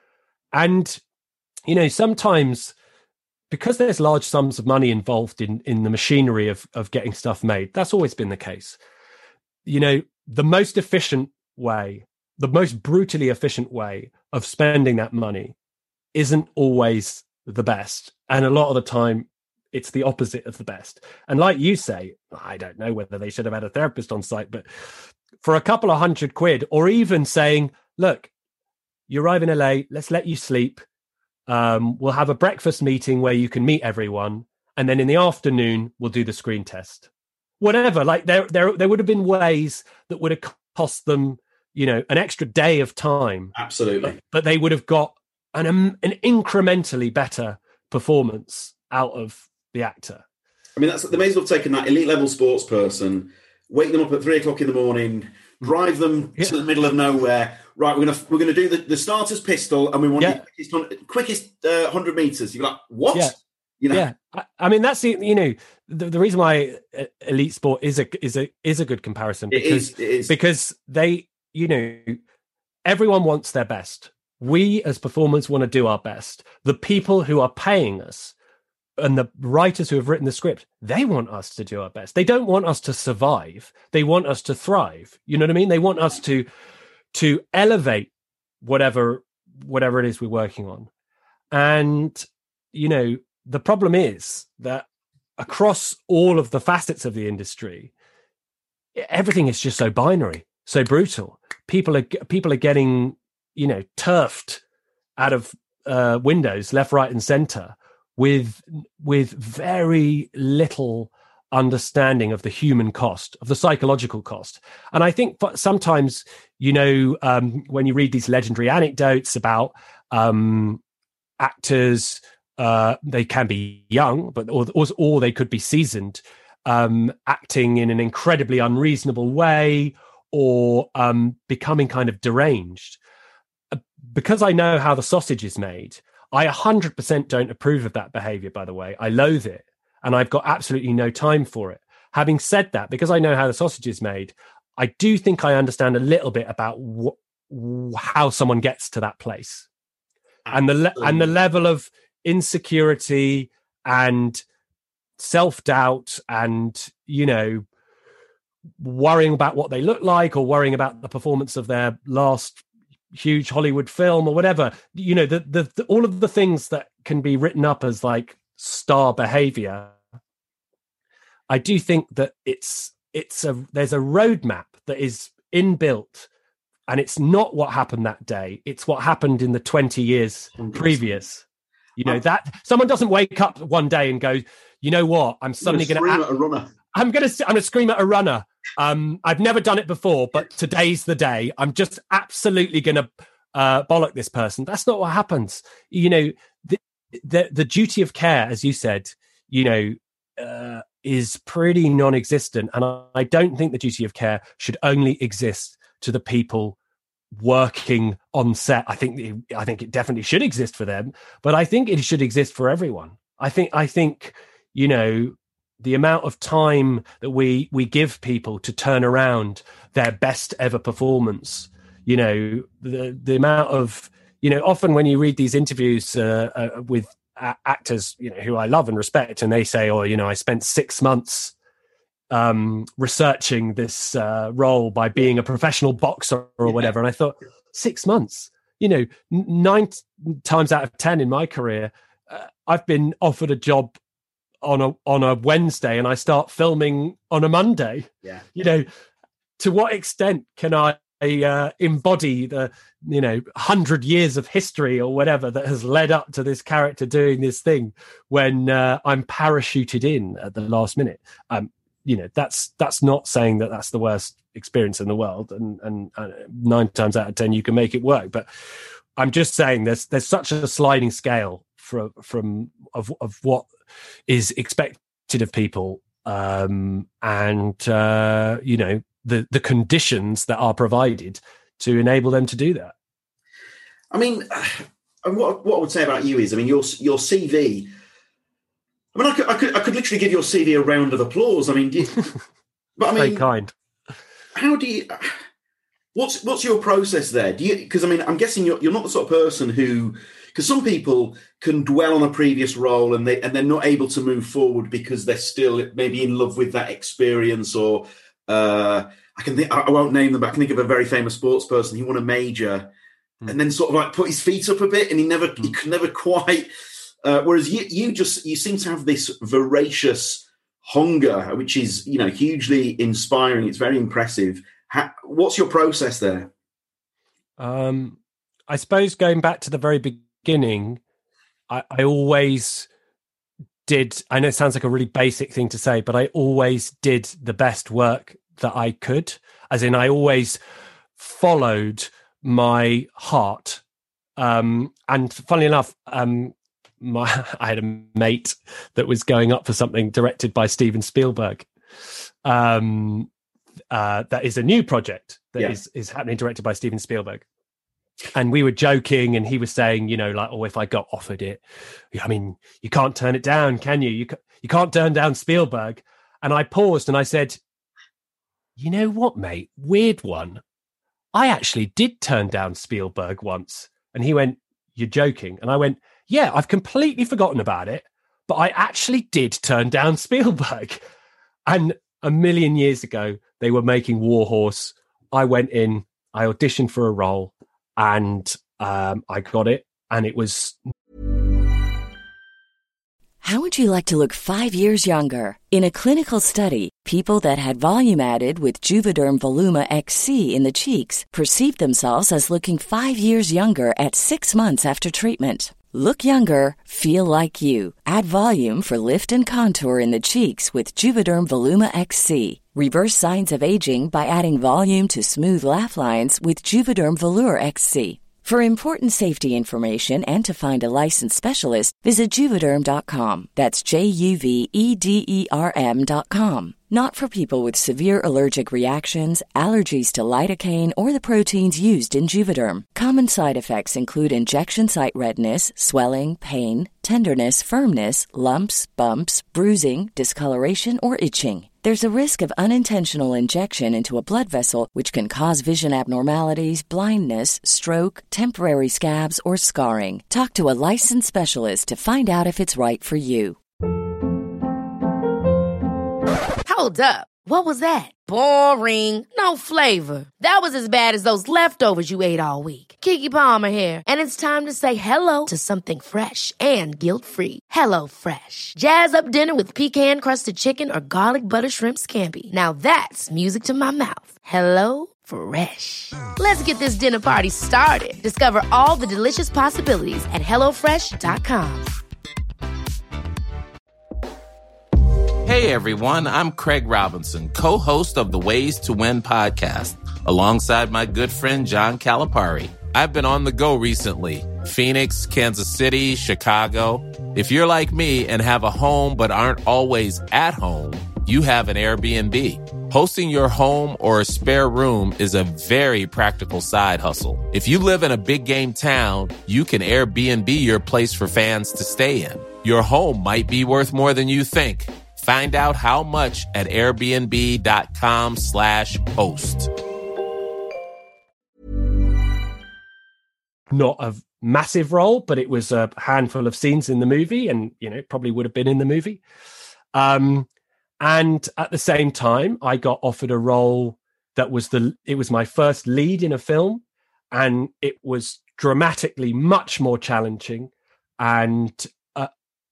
And, you know, sometimes because there's large sums of money involved in, in the machinery of, of getting stuff made, that's always been the case. You know, the most efficient way, the most brutally efficient way of spending that money isn't always the best. And a lot of the time, it's the opposite of the best. And like you say, I don't know whether they should have had a therapist on site, but for a couple of hundred quid, or even saying, look, you arrive in L A, let's let you sleep. Um, we'll have a breakfast meeting where you can meet everyone. And then in the afternoon, we'll do the screen test. Whatever, like there, there, there would have been ways that would have cost them, you know, an extra day of time. Absolutely. But, but they would have got an, um, an incrementally better performance out of the actor. I mean, that's they may as well have taken that elite level sports person, wake them up at three o'clock in the morning, drive them yeah. to the middle of nowhere. Right, we're gonna we're gonna do the, the starter's pistol, and we want yeah. the quickest, quickest uh, hundred meters. You're like, what? Yeah. You know? Yeah, I, I mean that's the you know the, the reason why elite sport is a is a is a good comparison because it is, it is. because they you know everyone wants their best. We as performers want to do our best. The people who are paying us and the writers who have written the script, they want us to do our best. They don't want us to survive. They want us to thrive. You know what I mean? They want us to to elevate whatever whatever it is we're working on. And you know, the problem is that across all of the facets of the industry, everything is just so binary, so brutal. People are people are getting, you know, turfed out of uh, windows, left, right, and center, with with very little understanding of the human cost, of the psychological cost. And I think sometimes, you know, um, when you read these legendary anecdotes about um, actors, uh, they can be young, but or, or, or they could be seasoned, um, acting in an incredibly unreasonable way, or um, becoming kind of deranged. Because I know how the sausage is made, I one hundred percent don't approve of that behavior, by the way. I loathe it, and I've got absolutely no time for it. Having said that, because I know how the sausage is made, I do think I understand a little bit about wh- how someone gets to that place. And the le- and the level of insecurity and self-doubt and, you know, worrying about what they look like or worrying about the performance of their last huge Hollywood film or whatever, you know, the, the, the all of the things that can be written up as like star behavior. I do think that it's it's a there's a roadmap that is inbuilt, and it's not what happened that day. It's what happened in the twenty years previous. You know, that someone doesn't wake up one day and go, you know what, I'm suddenly going to scream at a runner. I'm going to I'm going to scream at a runner. Um, I've never done it before, but today's the day. I'm just absolutely going to uh, bollock this person. That's not what happens. You know, the, the, the duty of care, as you said, you know, uh, is pretty non-existent. And I, I don't think the duty of care should only exist to the people working on set. I think it, I think it definitely should exist for them, but I think it should exist for everyone. I think I think you know, the amount of time that we we give people to turn around their best ever performance, you know, the the amount of, you know, often when you read these interviews uh, uh, with a- actors, you know, who I love and respect, and they say, oh, you know, I spent six months um researching this uh role by being a professional boxer or whatever. And I thought, six months, you know, nine times out of ten in my career, uh, I've been offered a job on a on a Wednesday and I start filming on a Monday. Yeah. You know, to what extent can I uh, embody the, you know, hundred years of history or whatever that has led up to this character doing this thing when uh, I'm parachuted in at the last minute? Um, you know, that's that's not saying that that's the worst experience in the world, and and uh, nine times out of ten you can make it work. But I'm just saying there's there's such a sliding scale from from of of what is expected of people, um, and uh, you know, the the conditions that are provided to enable them to do that. I mean, and what what I would say about you is, I mean, your your C V. I mean, I could I could I could literally give your C V a round of applause. I mean, do you, but I mean, very kind. How do you? What's what's your process there? Do you? Because I mean, I'm guessing you're you're not the sort of person who. Because some people can dwell on a previous role and they and they're not able to move forward because they're still maybe in love with that experience. Or uh, I can think, I won't name them, but I can think of a very famous sports person. He won a major mm. and then sort of like put his feet up a bit, and he never mm. he could never quite. Uh, whereas you you just you seem to have this voracious hunger, which is, you know, hugely inspiring. It's very impressive. How, what's your process there? Um, I suppose going back to the very beginning. beginning I, I always did, I know it sounds like a really basic thing to say, but I always did the best work that I could, as in I always followed my heart. Um, and funnily enough, um, my I had a mate that was going up for something directed by Steven Spielberg. Um, uh, that is a new project that yeah. is, is happening, directed by Steven Spielberg. And we were joking, and he was saying, you know, like, oh, if I got offered it, I mean, you can't turn it down, can you? You, you can't turn down Spielberg. And I paused and I said, you know what, mate? Weird one. I actually did turn down Spielberg once. And he went, you're joking. And I went, yeah, I've completely forgotten about it, but I actually did turn down Spielberg. And a million years ago, they were making War Horse. I went in, I auditioned for a role. And um, I got it, and it was... How would you like to look five years younger? In a clinical study, people that had volume added with Juvederm Voluma X C in the cheeks perceived themselves as looking five years younger at six months after treatment. Look younger, feel like you. Add volume for lift and contour in the cheeks with Juvederm Voluma X C. Reverse signs of aging by adding volume to smooth laugh lines with Juvederm Volure X C. For important safety information and to find a licensed specialist, visit Juvederm dot com. That's J U V E D E R M dot com. Not for people with severe allergic reactions, allergies to lidocaine, or the proteins used in Juvederm. Common side effects include injection site redness, swelling, pain, tenderness, firmness, lumps, bumps, bruising, discoloration, or itching. There's a risk of unintentional injection into a blood vessel, which can cause vision abnormalities, blindness, stroke, temporary scabs, or scarring. Talk to a licensed specialist to find out if it's right for you. Hold up. What was that? Boring. No flavor. That was as bad as those leftovers you ate all week. Keke Palmer here, and it's time to say hello to something fresh and guilt-free. Hello Fresh. Jazz up dinner with pecan-crusted chicken or garlic butter shrimp scampi. Now that's music to my mouth. Hello Fresh. Let's get this dinner party started. Discover all the delicious possibilities at hello fresh dot com. Hey everyone, I'm Craig Robinson, co-host of the Ways to Win podcast, alongside my good friend John Calipari. I've been on the go recently. Phoenix, Kansas City, Chicago. If you're like me and have a home but aren't always at home, you have an Airbnb. Hosting your home or a spare room is a very practical side hustle. If you live in a big game town, you can Airbnb your place for fans to stay in. Your home might be worth more than you think. Find out how much at airbnb.com slash host. Not a massive role, but it was a handful of scenes in the movie, and, you know, it probably would have been in the movie. Um, and at the same time, I got offered a role that was the, it was my first lead in a film, and it was dramatically much more challenging, and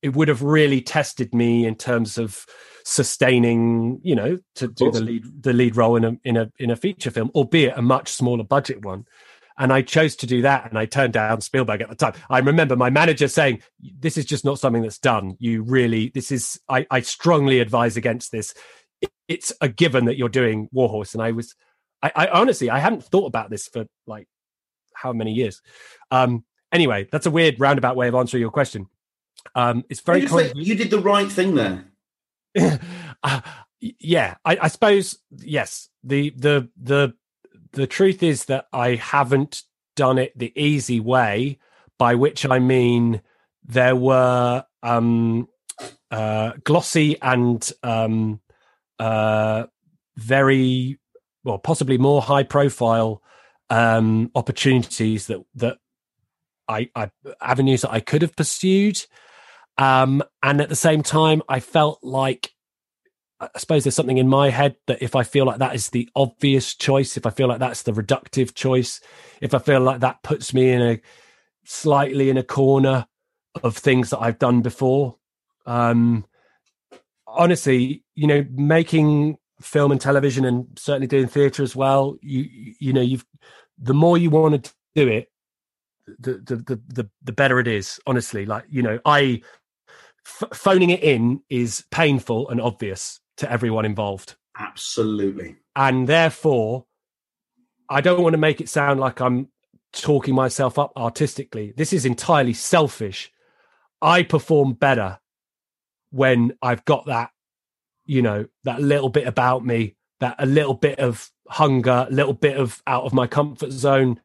it would have really tested me in terms of sustaining, you know, to do the lead the lead role in a in a in a feature film, albeit a much smaller budget one. And I chose to do that, and I turned down Spielberg at the time. I remember my manager saying, "This is just not something that's done. You really, this is. I, I strongly advise against this. It, it's a given that you're doing Warhorse." And I was, I, I honestly, I hadn't thought about this for like how many years. Um, anyway, that's a weird roundabout way of answering your question. Um, it's very. Con- like you did the right thing there. uh, yeah, I, I suppose yes. The the the. The truth is that I haven't done it the easy way, by which I mean there were um, uh, glossy and um, uh, very, well, possibly more high-profile um, opportunities that that I, I avenues that I could have pursued, um, and at the same time, I felt like. I suppose there's something in my head that if I feel like that is the obvious choice, if I feel like that's the reductive choice, if I feel like that puts me in a slightly in a corner of things that I've done before, um, honestly, you know, making film and television and certainly doing theatre as well, you you know, you've the more you want to do it, the the the the, the better it is. Honestly, like you know, I f- phoning it in is painful and obvious to everyone involved. Absolutely. And therefore, I don't want to make it sound like I'm talking myself up artistically. This is entirely selfish. I perform better when I've got that, you know, that little bit about me, that a little bit of hunger, a little bit of out of my comfort zone,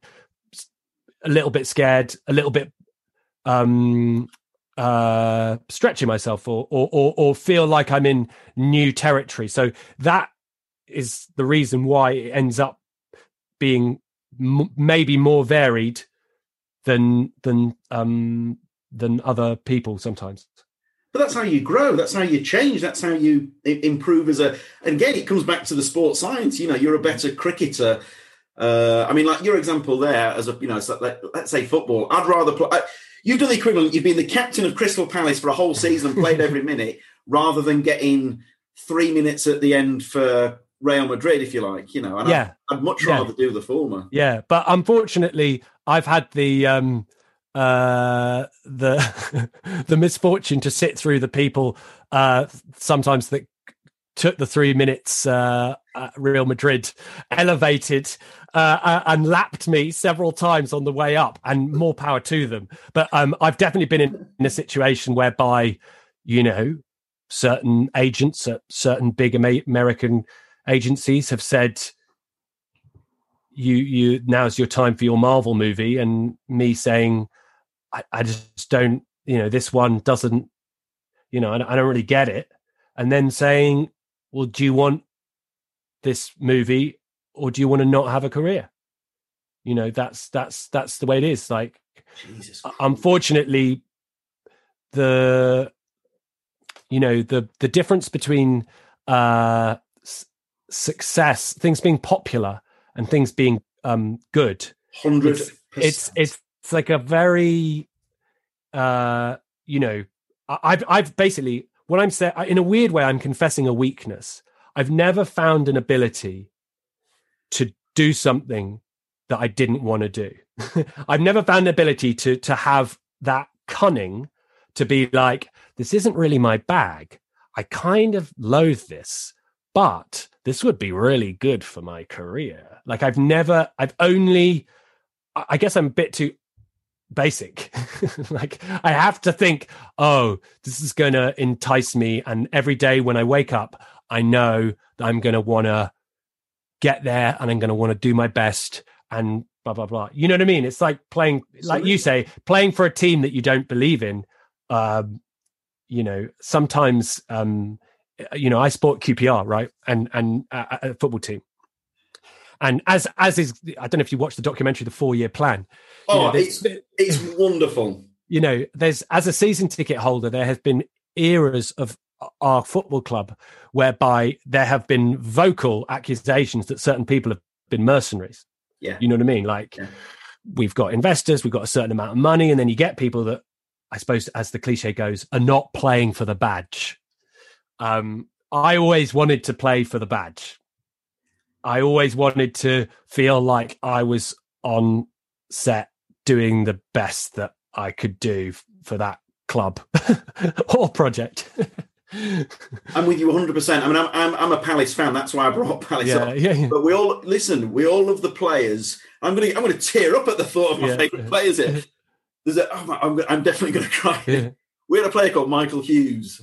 a little bit scared, a little bit um uh stretching myself or, or or or feel like I'm in new territory. So that is the reason why it ends up being m- maybe more varied than than um than other people sometimes. But that's how you grow. That's how you change. That's how you improve as a. And again, it comes back to the sports science. You know, you're a better cricketer. Uh, I mean, like your example there, as a you know, so let, let's say football. I'd rather play. I, You've done the equivalent. You've been the captain of Crystal Palace for a whole season, played every minute, rather than getting three minutes at the end for Real Madrid, if you like. You know, and yeah, I'd, I'd much yeah. rather do the former. Yeah, but unfortunately, I've had the um, uh, the the misfortune to sit through the people uh, sometimes that took the three minutes uh, at Real Madrid, elevated uh, and lapped me several times on the way up, and more power to them. But um, I've definitely been in, in a situation whereby, you know, certain agents at certain big American agencies have said, you, you now's your time for your Marvel movie. And me saying, I, I just don't, you know, this one doesn't, you know, I, I don't really get it. And then saying, well, do you want this movie or do you want to not have a career? You know, that's that's that's the way it is. Like, Jesus unfortunately, the you know the the difference between uh, s- success, things being popular, and things being um, good, hundred it's, it's it's it's like a very uh, you know, I've I've basically. What I'm saying, in a weird way, I'm confessing a weakness. I've never found an ability to do something that I didn't want to do. I've never found an ability to to have that cunning to be like, this isn't really my bag. I kind of loathe this, but this would be really good for my career. Like I've never, I've only, I guess I'm a bit too basic. Like I have to think, oh, this is going to entice me, and every day when I wake up I know that I'm going to want to get there and I'm going to want to do my best and blah blah blah. You know what I mean? It's like playing, like you say, playing for a team that you don't believe in. Um you know, sometimes um you know, I sport Q P R, right, and and uh, a football team. And as as is, I don't know if you watched the documentary, The Four Year Plan. You oh, know, it's it's wonderful. You know, there's as a season ticket holder, there has been eras of our football club whereby there have been vocal accusations that certain people have been mercenaries. Yeah, you know what I mean? Like, yeah. We've got investors, we've got a certain amount of money, and then you get people that I suppose, as the cliche goes, are not playing for the badge. Um, I always wanted to play for the badge. I always wanted to feel like I was on set doing the best that I could do for that club or project. I'm with you one hundred percent. I mean, I'm, I'm I'm a Palace fan. That's why I brought Palace yeah, up. Yeah, yeah. But we all listen. We all love the players. I'm gonna I'm gonna tear up at the thought of my yeah. favourite players here. There's a, oh my, I'm, I'm definitely gonna cry. Yeah. We had a player called Michael Hughes,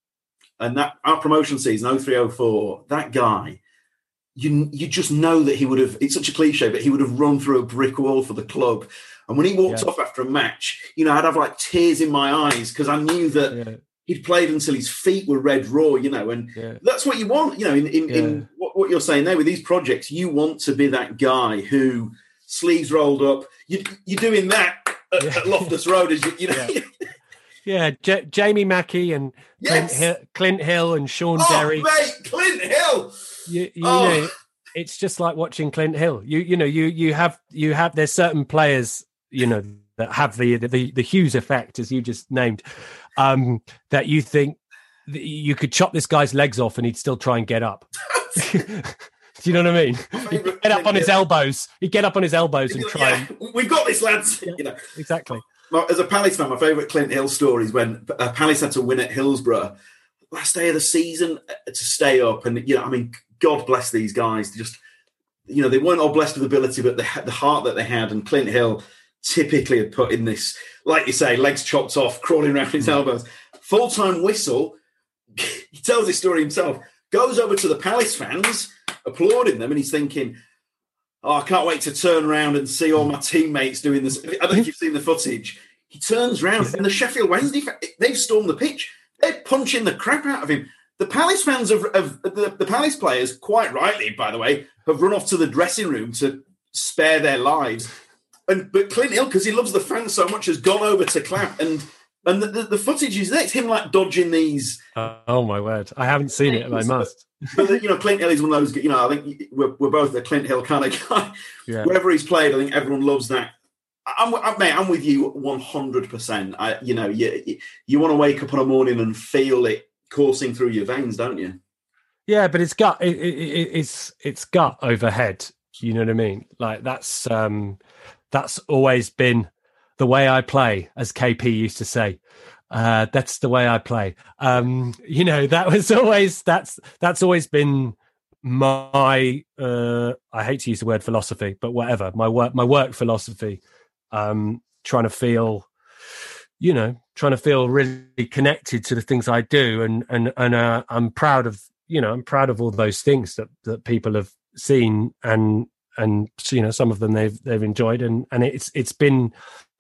and that our promotion season oh three oh four. That guy, you you just know that he would have. It's such a cliche, but he would have run through a brick wall for the club. And when he walked yeah. off after a match, you know, I'd have like tears in my eyes because I knew that. Yeah. He'd played until his feet were red raw, you know, and yeah. that's what you want, you know, in, in, yeah. in what, what you're saying there with these projects. You want to be that guy who sleeves rolled up. You, you're doing that at, yeah. at Loftus Road, as you, you know. Yeah, yeah. J- Jamie Mackey and Yes. Clint, Hill, Clint Hill and Sean Oh, Derry. mate, Clint Hill. You, you Oh. know, it's just like watching Clint Hill. You you know, you you have you have there's certain players, you know, that have the the the Hughes effect, as you just named, um, that you think that you could chop this guy's legs off and he'd still try and get up. Do you know what I mean? He'd get up on his elbows. He'd get up on his elbows and try. Yeah, and... we've got this, lads. Yeah, you know, exactly. As a Palace fan, my favourite Clint Hill story is when uh, Palace had to win at Hillsborough last day of the season to stay up, and you know, I mean, God bless these guys. They just, you know, they weren't all blessed with ability, but they had the heart that they had, and Clint Hill typically had put in this, like you say, legs chopped off, crawling around his elbows. Full-time whistle. He tells this story himself. Goes over to the Palace fans, applauding them, and he's thinking, "Oh, I can't wait to turn around and see all my teammates doing this." I don't know if you've seen the footage. He turns around, and the Sheffield Wednesday, they've stormed the pitch. They're punching the crap out of him. The Palace fans have, have the, the Palace players, quite rightly, by the way, have run off to the dressing room to spare their lives. And but Clint Hill, because he loves the fans so much, has gone over to clap, and and the, the, the footage is there. It's him like dodging these. Uh, oh my word! I haven't seen it, and I must. But you know, Clint Hill is one of those. You know, I think we're, we're both the Clint Hill kind of guy. Yeah. Wherever he's played, I think everyone loves that. I'm, I'm mate, I'm with you one hundred percent. I, you know, you you want to wake up on a morning and feel it coursing through your veins, don't you? Yeah, but it's gut. It, it, it's it's gut overhead. You know what I mean? Like that's. um That's always been the way I play, as K P used to say. Uh, that's the way I play. Um, you know, that was always that's that's always been my. Uh, I hate to use the word philosophy, but whatever. My work, my work philosophy. Um, trying to feel, you know, trying to feel really connected to the things I do, and and and uh, I'm proud of, you know, I'm proud of all those things that that people have seen and. And you know, some of them they've they've enjoyed, and, and it's it's been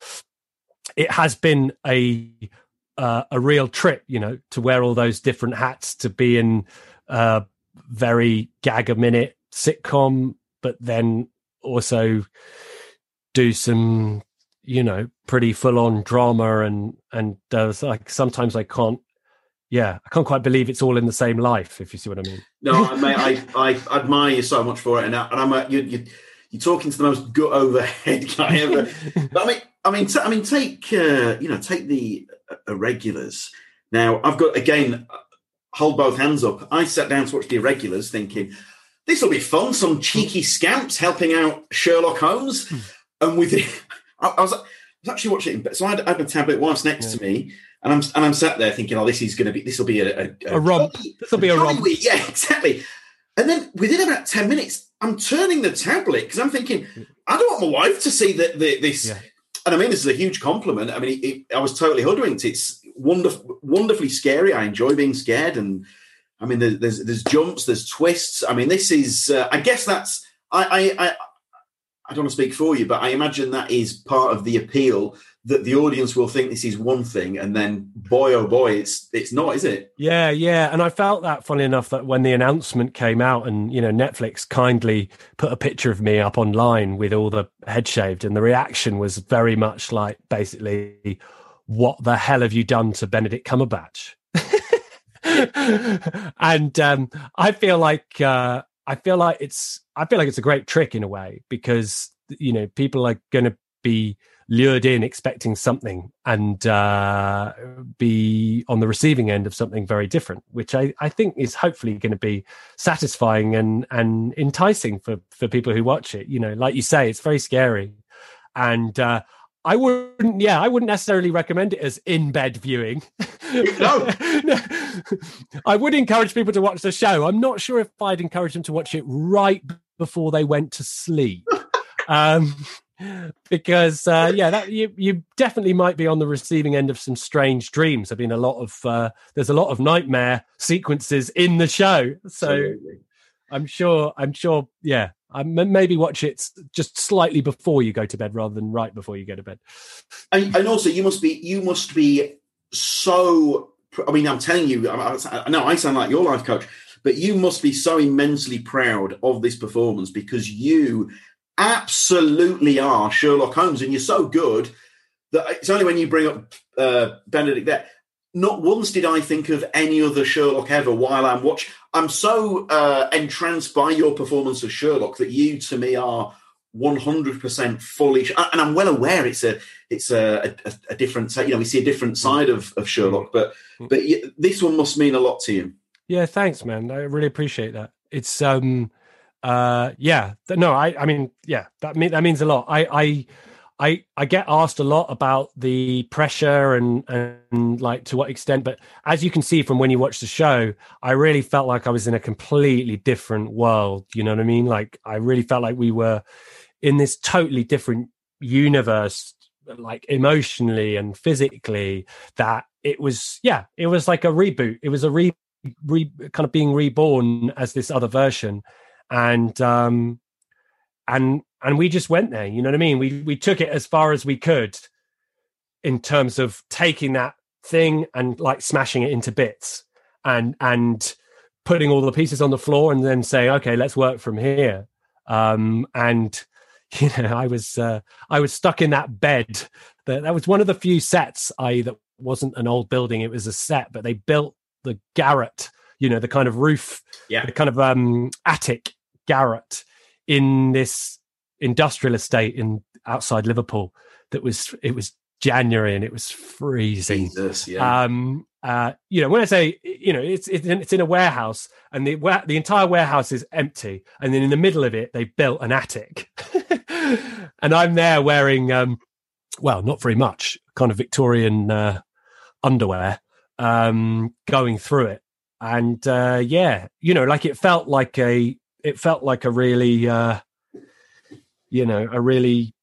it has been a uh, a real trip, you know, to wear all those different hats, to be in a very gag a minute sitcom, but then also do some, you know, pretty full on drama, and and uh, like sometimes I can't. Yeah, I can't quite believe it's all in the same life, if you see what I mean. No, mate, I, I admire you so much for it, and, I, and I'm a, you, you, you're talking to the most gut overhead guy ever. But I mean, I mean, t- I mean, take uh, you know, take the Irregulars. Now, I've got again, hold both hands up. I sat down to watch the Irregulars, thinking this will be fun. Some cheeky scamps helping out Sherlock Holmes, and with it, I, I was. I was actually watching it, so I had, I had my tablet whilst next yeah. to me, and I'm and I'm sat there thinking, "Oh, this is going to be, this will be a, a, a, a romp. This will be a romp." Week. Yeah, exactly. And then within about ten minutes, I'm turning the tablet because I'm thinking, I don't want my wife to see that this. Yeah. And I mean, this is a huge compliment. I mean, it, it, I was totally hoodwinked. It's wonderful, wonderfully scary. I enjoy being scared, and I mean, there's there's, there's jumps, there's twists. I mean, this is. Uh, I guess that's. I, I I I don't want to speak for you, but I imagine that is part of the appeal, that the audience will think this is one thing, and then boy, oh boy, it's it's not, is it? Yeah, yeah. And I felt that, funny enough, that when the announcement came out and, you know, Netflix kindly put a picture of me up online with all the head shaved, and the reaction was very much like, basically, what the hell have you done to Benedict Cumberbatch? And um, I feel like uh, I feel like it's I feel like it's a great trick in a way, because, you know, people are going to be lured in expecting something and uh, be on the receiving end of something very different, which I, I think is hopefully going to be satisfying and, and enticing for, for people who watch it. You know, like you say, it's very scary. And uh, I wouldn't, yeah, I wouldn't necessarily recommend it as in-bed viewing. No. No. I would encourage people to watch the show. I'm not sure if I'd encourage them to watch it right before they went to sleep. um, because, uh, yeah, that you, you definitely might be on the receiving end of some strange dreams. There've been a lot of, uh, there's a lot of nightmare sequences in the show. So Absolutely. I'm sure, I'm sure, yeah, I maybe watch it just slightly before you go to bed rather than right before you go to bed. And, and also, you must be you must be so. I mean, I'm telling you, I, I know I sound like your life coach, but you must be so immensely proud of this performance because you absolutely are Sherlock Holmes, and you're so good that it's only when you bring up uh, Benedict there. Not once did I think of any other Sherlock ever while I'm watching. I'm so uh, entranced by your performance of Sherlock that you, to me, are one hundred percent fully. And I'm well aware it's a it's a, a, a different. You know, we see a different side of, of Sherlock, but but this one must mean a lot to you. Yeah, thanks, man. I really appreciate that. It's um, uh, yeah, no, I I mean, yeah, that mean that means a lot. I I. I, I get asked a lot about the pressure and, and like to what extent, but as you can see from when you watch the show, I really felt like I was in a completely different world. You know what I mean? Like I really felt like we were in this totally different universe, like emotionally and physically, that it was, yeah, it was like a reboot. It was a re, re kind of being reborn as this other version. And, um, and, And we just went there, you know what I mean? We we took it as far as we could in terms of taking that thing and like smashing it into bits and and putting all the pieces on the floor and then saying, okay, let's work from here. Um, and you know, I was uh, I was stuck in that bed. That that was one of the few sets I that wasn't an old building. It was a set, but they built the garret, you know, the kind of roof, yeah, the kind of um, attic garret in this industrial estate in outside Liverpool. That was it was January and it was freezing. Jesus, yeah. Um, uh, you know, when I say, you know, it's it's in, it's in a warehouse and the the entire warehouse is empty, and then in the middle of it they built an attic, and I'm there wearing, um, well, not very much, kind of Victorian uh, underwear, um, going through it, and uh, yeah, you know, like it felt like a it felt like a really. Uh, you know, a really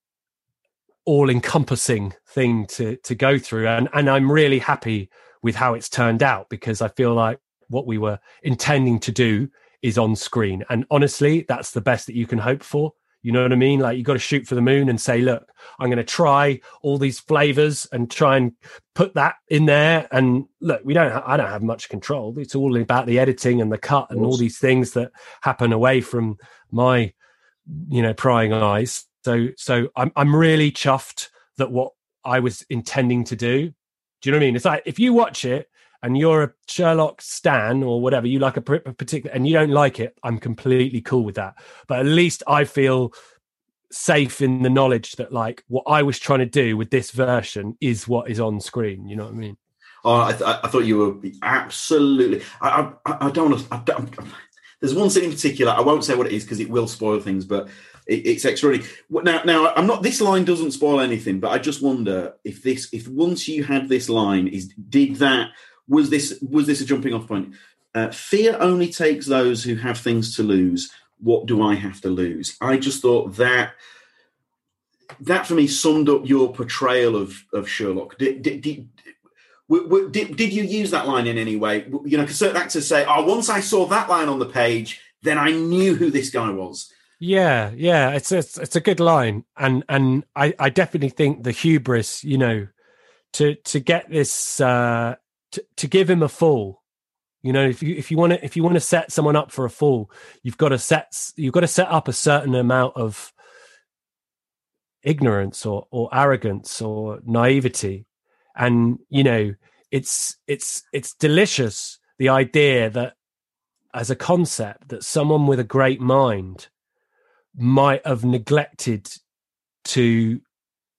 all-encompassing thing to to go through. And, and I'm really happy with how it's turned out because I feel like what we were intending to do is on screen. And honestly, that's the best that you can hope for. You know what I mean? Like, you got to shoot for the moon and say, look, I'm going to try all these flavors and try and put that in there. And look, we don't, ha- I don't have much control. It's all about the editing and the cut and all these things that happen away from my, you know, prying eyes. So, so I'm, I'm really chuffed that what I was intending to do. Do you know what I mean? It's like, if you watch it and you're a Sherlock stan or whatever, you like a particular, and you don't like it, I'm completely cool with that. But at least I feel safe in the knowledge that like what I was trying to do with this version is what is on screen. You know what I mean? Oh, I, th- I thought you were absolutely. I, I, I don't want to. I don't, there's one scene in particular. I won't say what it is because it will spoil things, but it, it's extraordinary. Now, now I'm not. This line doesn't spoil anything, but I just wonder if this, if once you had this line, is did that was this was this a jumping off point? Uh, Fear only takes those who have things to lose. What do I have to lose? I just thought that that for me summed up your portrayal of of Sherlock. Did did, did, did, did you use that line in any way? You know, because certain actors say, "Oh, once I saw that line on the page, then I knew who this guy was." Yeah, yeah, it's a, it's a good line, and and I, I definitely think the hubris, you know, to to get this, uh, to to give him a fall. You know, if you if you want to if you want to set someone up for a fall, you've got to set you've got to set up a certain amount of ignorance or or arrogance or naivety, and you know, it's it's it's delicious, the idea that as a concept that someone with a great mind might have neglected to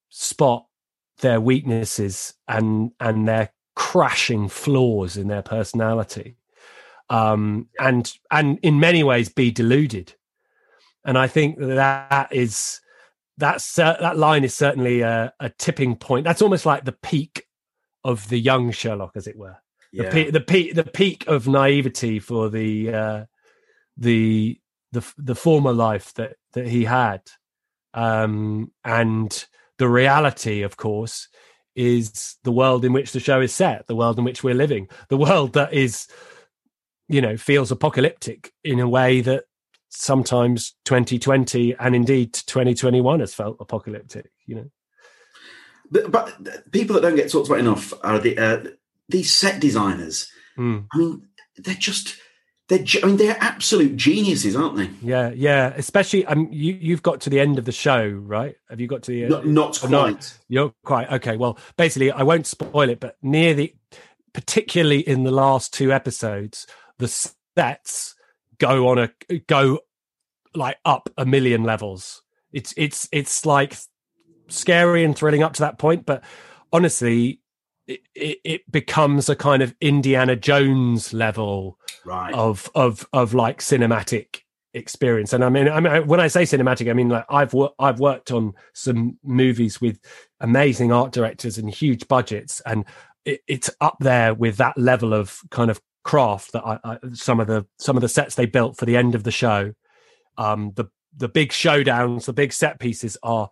spot their weaknesses and and their crashing flaws in their personality, um, and and in many ways be deluded. And I think that, that is that's uh, that line is certainly a, a tipping point. That's almost like the peak of the young Sherlock, as it were. The Yeah. peak, the peak, the peak of naivety for the uh, the the the former life that that he had, um, and the reality, of course, is the world in which the show is set, the world in which we're living, the world that is, you know, feels apocalyptic in a way that sometimes twenty twenty and indeed twenty twenty-one has felt apocalyptic. You know, But, but people that don't get talked about enough are the uh, these set designers. Mm. I mean, they're just they're. ge- I mean, they're absolute geniuses, aren't they? Yeah, yeah. Especially, um, you you've got to the end of the show, right? Have you got to the Not, not or quite. You're quite okay. Well, basically, I won't spoil it, but near the, particularly in the last two episodes, the sets go on a go like up a million levels. It's it's it's like scary and thrilling up to that point, but honestly, it, it, it becomes a kind of Indiana Jones level Right. of of of like cinematic experience. And I mean, I mean, when I say cinematic, I mean like I've wor- I've worked on some movies with amazing art directors and huge budgets, and it, it's up there with that level of kind of craft that I, I some of the some of the sets they built for the end of the show. Um, the the big showdowns, the big set pieces are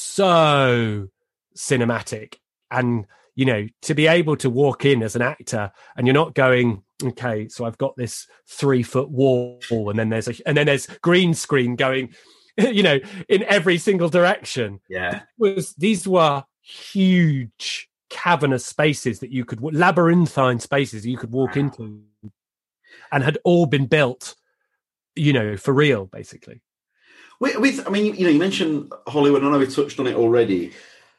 so cinematic, and you know, to be able to walk in as an actor and you're not going, okay, so I've got this three foot wall, and then there's a and then there's green screen going, you know, in every single direction. Yeah. It was these were huge cavernous spaces that you could labyrinthine spaces that you could walk Wow. into, and had all been built, you know, for real, basically. With, with, I mean, you know, you mentioned Hollywood. I know we touched on it already.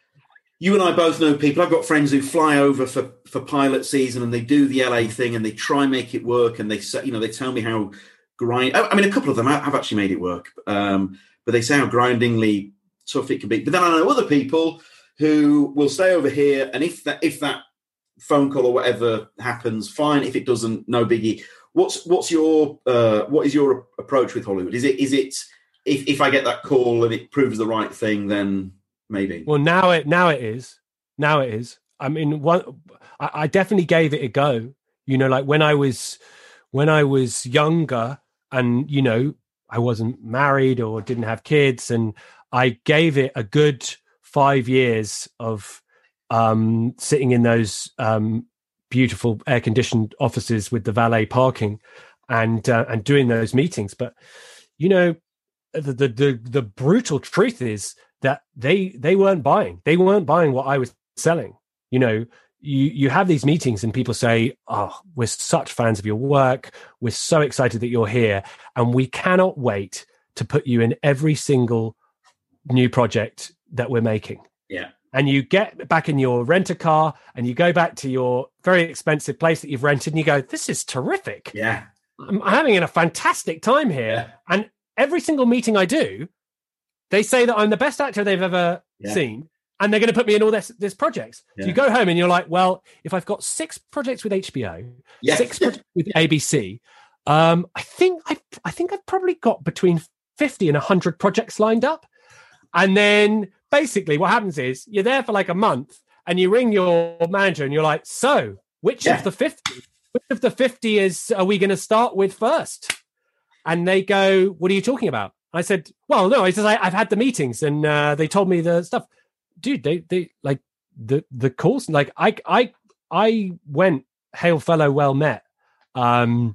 You and I both know people. I've got friends who fly over for, for pilot season, and they do the L A thing, and they try and make it work. And they say, you know, they tell me how grind. I mean, a couple of them have actually made it work, um, but they say how grindingly tough it can be. But then I know other people who will stay over here, and if that if that phone call or whatever happens, fine. If it doesn't, no biggie. What's what's your uh, what is your approach with Hollywood? Is it is it if if I get that call and it proves the right thing, then maybe. Well, now it now it is. Now it is. I mean, one. I, I definitely gave it a go. You know, like when I was when I was younger, and you know, I wasn't married or didn't have kids, and I gave it a good five years of um, sitting in those um, beautiful air conditioned offices with the valet parking, and uh, and doing those meetings. But you know, the the the, the brutal truth is that they they weren't buying. They weren't buying what I was selling. You know, you you have these meetings and people say, "Oh, we're such fans of your work. We're so excited that you're here, and we cannot wait to put you in every single new project that we're making." Yeah. And you get back in your rent-a-car and you go back to your very expensive place that you've rented, and you go, "This is terrific. Yeah. I'm having a fantastic time here." Yeah. And every single meeting I do, they say that I'm the best actor they've ever Yeah. seen, and they're going to put me in all this this projects. Yeah. So you go home and you're like, well, if I've got six projects with H B O, Yeah. six projects with A B C, um, I think I've I think I've probably got between fifty and one hundred projects lined up. And then basically what happens is you're there for like a month, and you ring your manager and you're like, so which Yeah. of the fifty, which of the fifty is are we going to start with first? And they go, what are you talking about? I said, well, no, I said, I, I've had the meetings, and uh, they told me the stuff. Dude, they, they like the, the calls, like I, I, I went hail fellow, well met. Um,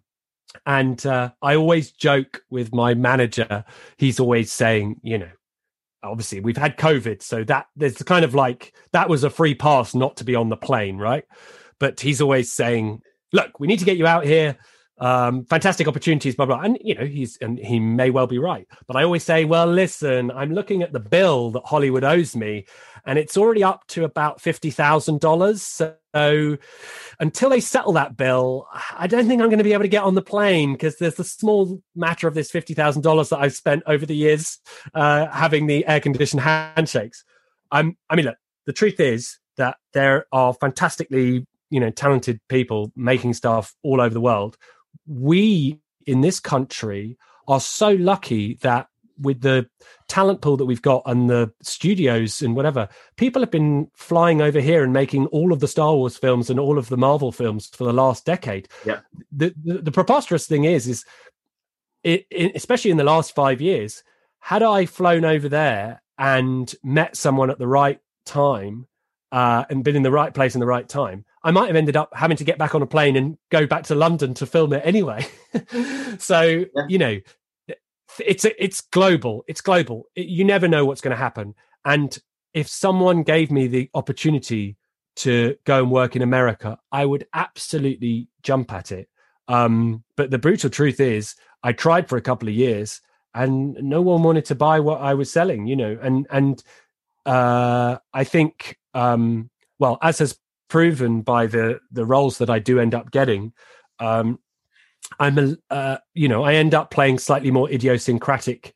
and uh, I always joke with my manager. He's always saying, you know, obviously we've had COVID, so that there's kind of like, that was a free pass not to be on the plane. Right. But he's always saying, look, we need to get you out here. Um, fantastic opportunities, blah, blah. And, you know, he's, and he may well be right. But I always say, well, listen, I'm looking at the bill that Hollywood owes me, and it's already up to about fifty thousand dollars. So until they settle that bill, I don't think I'm going to be able to get on the plane, because there's the small matter of this fifty thousand dollars that I've spent over the years uh, having the air-conditioned handshakes. I'm, I mean, look, the truth is that there are fantastically, you know, talented people making stuff all over the world. We in this country are so lucky that with the talent pool that we've got and the studios and whatever, people have been flying over here and making all of the Star Wars films and all of the Marvel films for the last decade. Yeah. The the, the preposterous thing is, is it, it, especially in the last five years, had I flown over there and met someone at the right time uh, and been in the right place in the right time, I might have ended up having to get back on a plane and go back to London to film it anyway. So, yeah. you know, it's it's global. It's global. It, you never know what's going to happen. And if someone gave me the opportunity to go and work in America, I would absolutely jump at it. Um, but the brutal truth is, I tried for a couple of years, and no one wanted to buy what I was selling. You know, and and uh, I think, um, well, as has proven by the the roles that I do end up getting. Um, I'm a, uh, you know, I end up playing slightly more idiosyncratic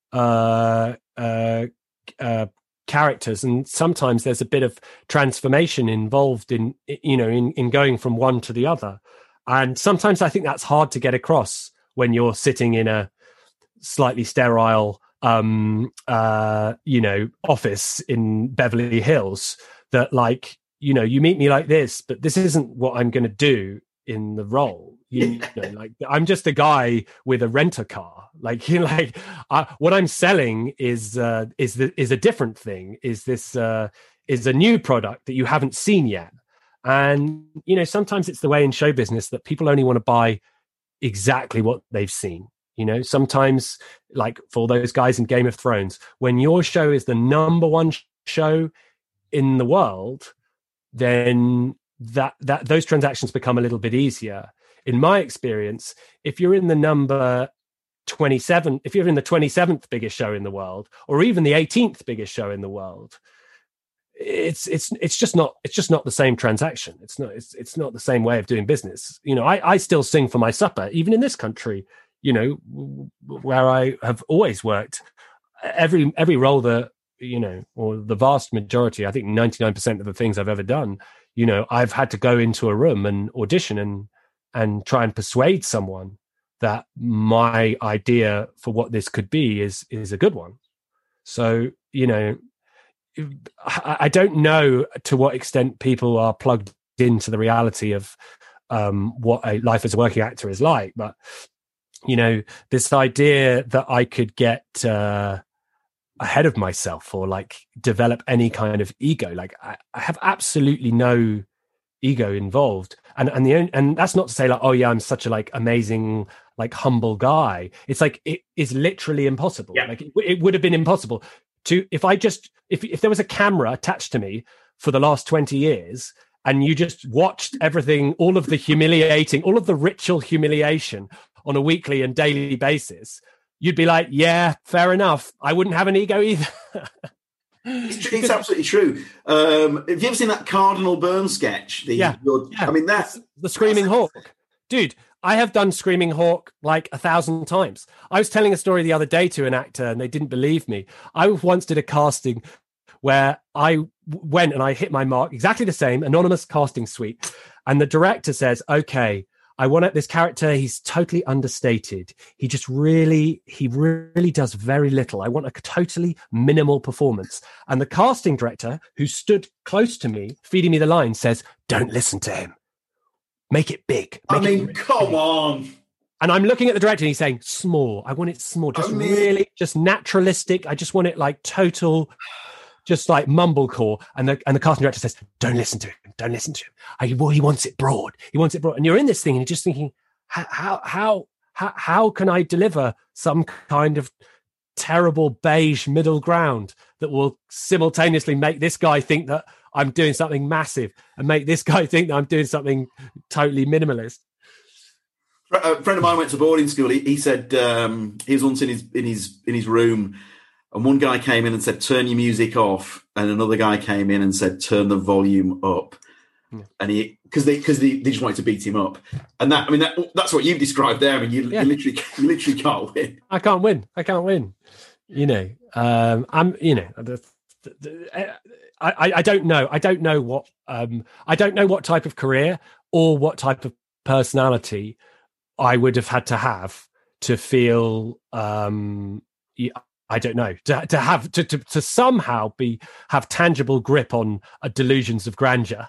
uh, uh, uh, characters, and sometimes there's a bit of transformation involved in, you know, in, in going from one to the other. And sometimes I think that's hard to get across when you're sitting in a slightly sterile, um, uh, you know, office in Beverly Hills. That, like, you know, you meet me like this, but this isn't what I'm going to do in the role. You know, like, I'm just a guy with a renter car. Like, you know, like uh, what I'm selling is uh, is the, is a different thing. Is this uh, is a new product that you haven't seen yet? And you know, sometimes it's the way in show business that people only want to buy exactly what they've seen. You know, sometimes, like for those guys in Game of Thrones, when your show is the number one show in the world, then that that those transactions become a little bit easier. In my experience, if you're in the number twenty-seven, if you're in the twenty-seventh biggest show in the world, or even the eighteenth biggest show in the world, it's it's it's just not it's just not the same transaction. It's not it's it's not the same way of doing business. You know, I, I still sing for my supper, even in this country. You know, where I have always worked. Every every role that, you know, or the vast majority, I think ninety-nine percent of the things I've ever done, you know, I've had to go into a room and audition and and try and persuade someone that my idea for what this could be is is a good one. So, you know, I, I don't know to what extent people are plugged into the reality of um, what a life as a working actor is like. But, you know, this idea that I could get uh, ahead of myself or like develop any kind of ego, like I, I have absolutely no ego involved. And and the and that's not to say like, oh yeah, I'm such a like amazing, like humble guy. It's like, it is literally impossible. Yeah. Like it, it would have been impossible to, if I just, if if there was a camera attached to me for the last twenty years and you just watched everything, all of the humiliating, all of the ritual humiliation on a weekly and daily basis, you'd be like, yeah, fair enough. I wouldn't have an ego either. It's, it's absolutely true. Um, have you ever seen that Cardinal Burns sketch? The, yeah, your, yeah. I mean, that's the Screaming that's, Hawk. Dude, I have done Screaming Hawk like a thousand times. I was telling a story the other day to an actor and they didn't believe me. I once did a casting where I went and I hit my mark, exactly the same, anonymous casting suite. And the director says, okay, I want this character. He's totally understated. He just really, he really does very little. I want a totally minimal performance. And the casting director, who stood close to me, feeding me the line, says, don't listen to him. Make it big. Make I mean, it come big. on. And I'm looking at the director and he's saying, small. I want it small. Just I mean... really, just naturalistic. I just want it like total... just like mumblecore, and the and the casting director says, "Don't listen to him. Don't listen to him. I, well, he wants it broad. He wants it broad." And you're in this thing, and you're just thinking, "How how how how can I deliver some kind of terrible beige middle ground that will simultaneously make this guy think that I'm doing something massive, and make this guy think that I'm doing something totally minimalist?" A friend of mine went to boarding school. He, he said um, he was once in his in his in his room. And one guy came in and said, turn your music off. And another guy came in and said, turn the volume up. Yeah. And he, because they, because they, they just wanted to beat him up. And that, I mean, that, that's what you've described there. I mean, you, yeah. you literally, you literally can't win. I can't win. I can't win. You know, um, I'm, you know, I, I don't know. I don't know what um, I don't know what type of career or what type of personality I would have had to have to feel. Um, I don't know to to have to, to to somehow be have tangible grip on uh, delusions of grandeur.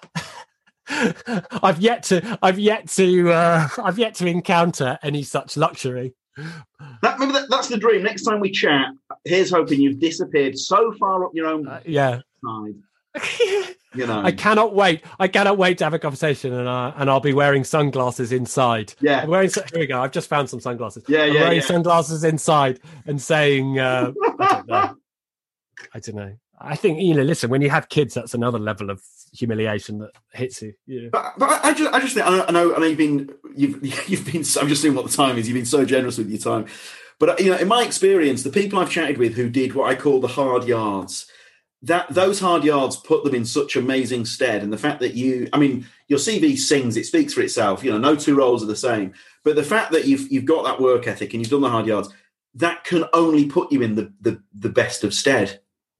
I've yet to. I've yet to. Uh, I've yet to encounter any such luxury. That, maybe that, that's the dream. Next time we chat, here's hoping you've disappeared so far up your own uh, yeah side. You know, I cannot wait. I cannot wait to have a conversation, and uh, and I'll be wearing sunglasses inside. Yeah, I'm wearing. Here we go. I've just found some sunglasses. Yeah, I'm yeah, wearing yeah. sunglasses inside and saying, uh, I don't know. I don't know. I think you know. Listen, when you have kids, that's another level of humiliation that hits you. Yeah. But, but I just, I just think I know, I know, I know you've been, you've, you've been. I'm just seeing what the time is. You've been so generous with your time. But you know, in my experience, the people I've chatted with who did what I call the hard yards, that those hard yards put them in such amazing stead. And the fact that you, I mean, your C V sings, it speaks for itself. You know, no two roles are the same. But the fact that you've you've got that work ethic and you've done the hard yards, that can only put you in the the, the best of stead.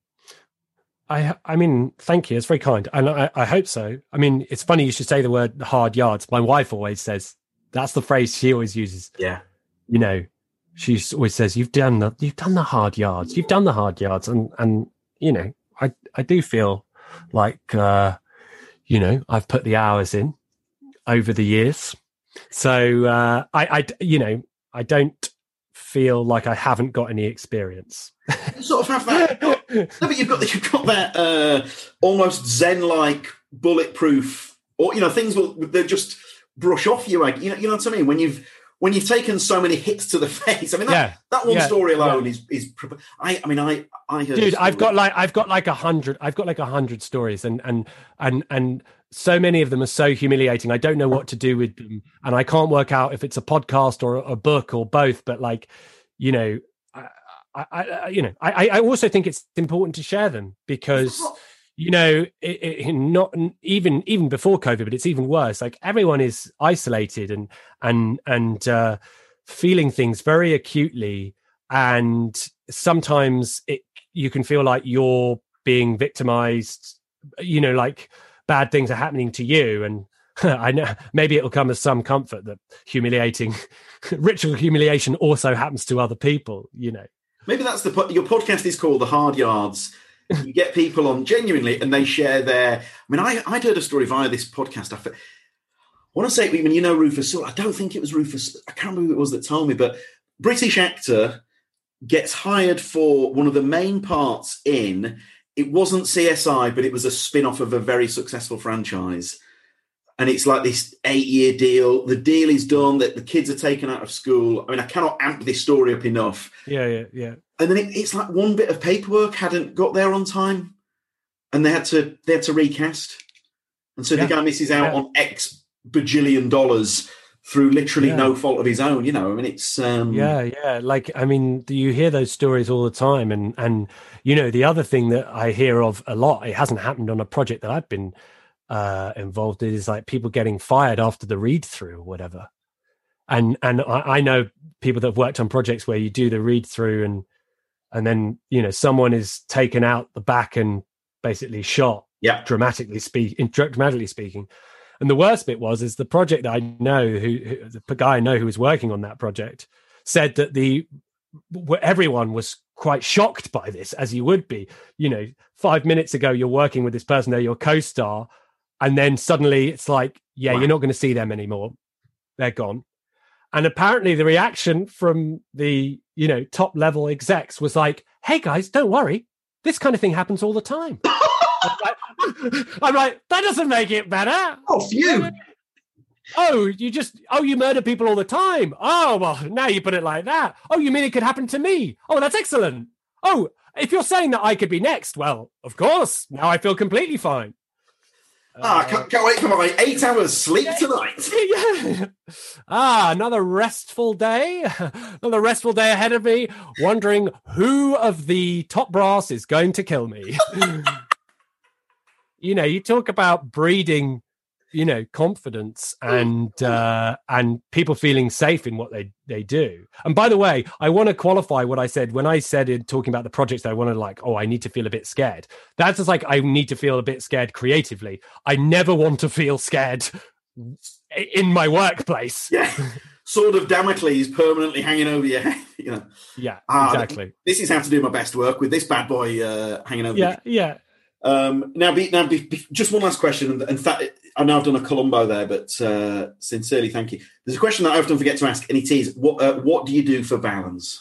I I mean, thank you. It's very kind. And I, I hope so. I mean, it's funny you should say the word hard yards. My wife always says, that's the phrase she always uses. Yeah. You know, she always says, you've done the, you've done the hard yards. You've done the hard yards. And, and you know, I, I do feel like, uh, you know, I've put the hours in over the years. So uh, I, I, you know, I don't feel like I haven't got any experience. You sort of have that. No, but you've got you've got that uh, almost Zen-like bulletproof, or you know, things will they just brush off you. Like you know, you know what I mean. When you've when you've taken so many hits to the face. I mean, that, yeah. that one yeah. story alone yeah. is is. I I mean, I I heard. Dude, I've got like I've got like a hundred. I've got like a hundred stories, and and and and so many of them are so humiliating. I don't know what to do with them, and I can't work out if it's a podcast or a book or both. But like, you know. I, I, you know, I, I also think it's important to share them because, you know, it, it, not even even before COVID, but it's even worse. Like everyone is isolated and and and uh, feeling things very acutely, and sometimes it you can feel like you're being victimized. You know, like bad things are happening to you, and I know maybe it'll come as some comfort that humiliating ritual humiliation also happens to other people. You know. Maybe that's the your podcast is called The Hard Yards. You get people on genuinely, and they share their. I mean, I I'd heard a story via this podcast. I, I want to say, I mean, you know, Rufus Sewell. I don't think it was Rufus. I can't remember who it was that told me, but British actor gets hired for one of the main parts in. It wasn't C S I, but it was a spin-off of a very successful franchise. And it's like this eight-year deal. The deal is done, that the kids are taken out of school. I mean, I cannot amp this story up enough. Yeah, yeah, yeah. And then it, it's like one bit of paperwork hadn't got there on time, and they had to they had to recast. And so yeah. the guy misses out yeah. on X bajillion dollars through literally yeah. no fault of his own. You know, I mean, it's um... yeah, yeah. Like, I mean, you hear those stories all the time, and and you know, the other thing that I hear of a lot, it hasn't happened on a project that I've been uh involved in, is like people getting fired after the read through or whatever. And and I, I know people that have worked on projects where you do the read through and and then you know someone is taken out the back and basically shot. Yeah, dramatically speak, dramatically speaking. And the worst bit was is the project that I know who, who the guy I know who was working on that project said that the everyone was quite shocked by this, as you would be. You know, five minutes ago you're working with this person, they're your co-star. And then suddenly it's like, yeah, wow. you're not going to see them anymore. They're gone. And apparently the reaction from the, you know, top level execs was like, hey guys, don't worry. This kind of thing happens all the time. I'm, like, I'm like, that doesn't make it better. Oh, phew. Oh, you just, oh, you murder people all the time. Oh, well, now you put it like that. Oh, you mean it could happen to me? Oh, that's excellent. Oh, if you're saying that I could be next, well, of course. Now I feel completely fine. Ah, uh, can't, can't wait for my eight hours sleep yeah, tonight. Yeah. Ah, another restful day. Another restful day ahead of me, wondering who of the top brass is going to kill me. You know, you talk about breeding, you know, confidence and uh, and people feeling safe in what they, they do. And by the way, I want to qualify what I said when I said in talking about the projects that I want to like, oh, I need to feel a bit scared. That's just like, I need to feel a bit scared creatively. I never want to feel scared in my workplace. Yeah. Sword of Damocles permanently hanging over your head. You know. Yeah, ah, exactly. This is how to do my best work with this bad boy uh, hanging over. Yeah, yeah. Um, now, be, now be, be, just one last question. In fact, I know I've done a Columbo there, but uh, sincerely, thank you. There's a question that I often forget to ask, and it is, what uh, what do you do for balance?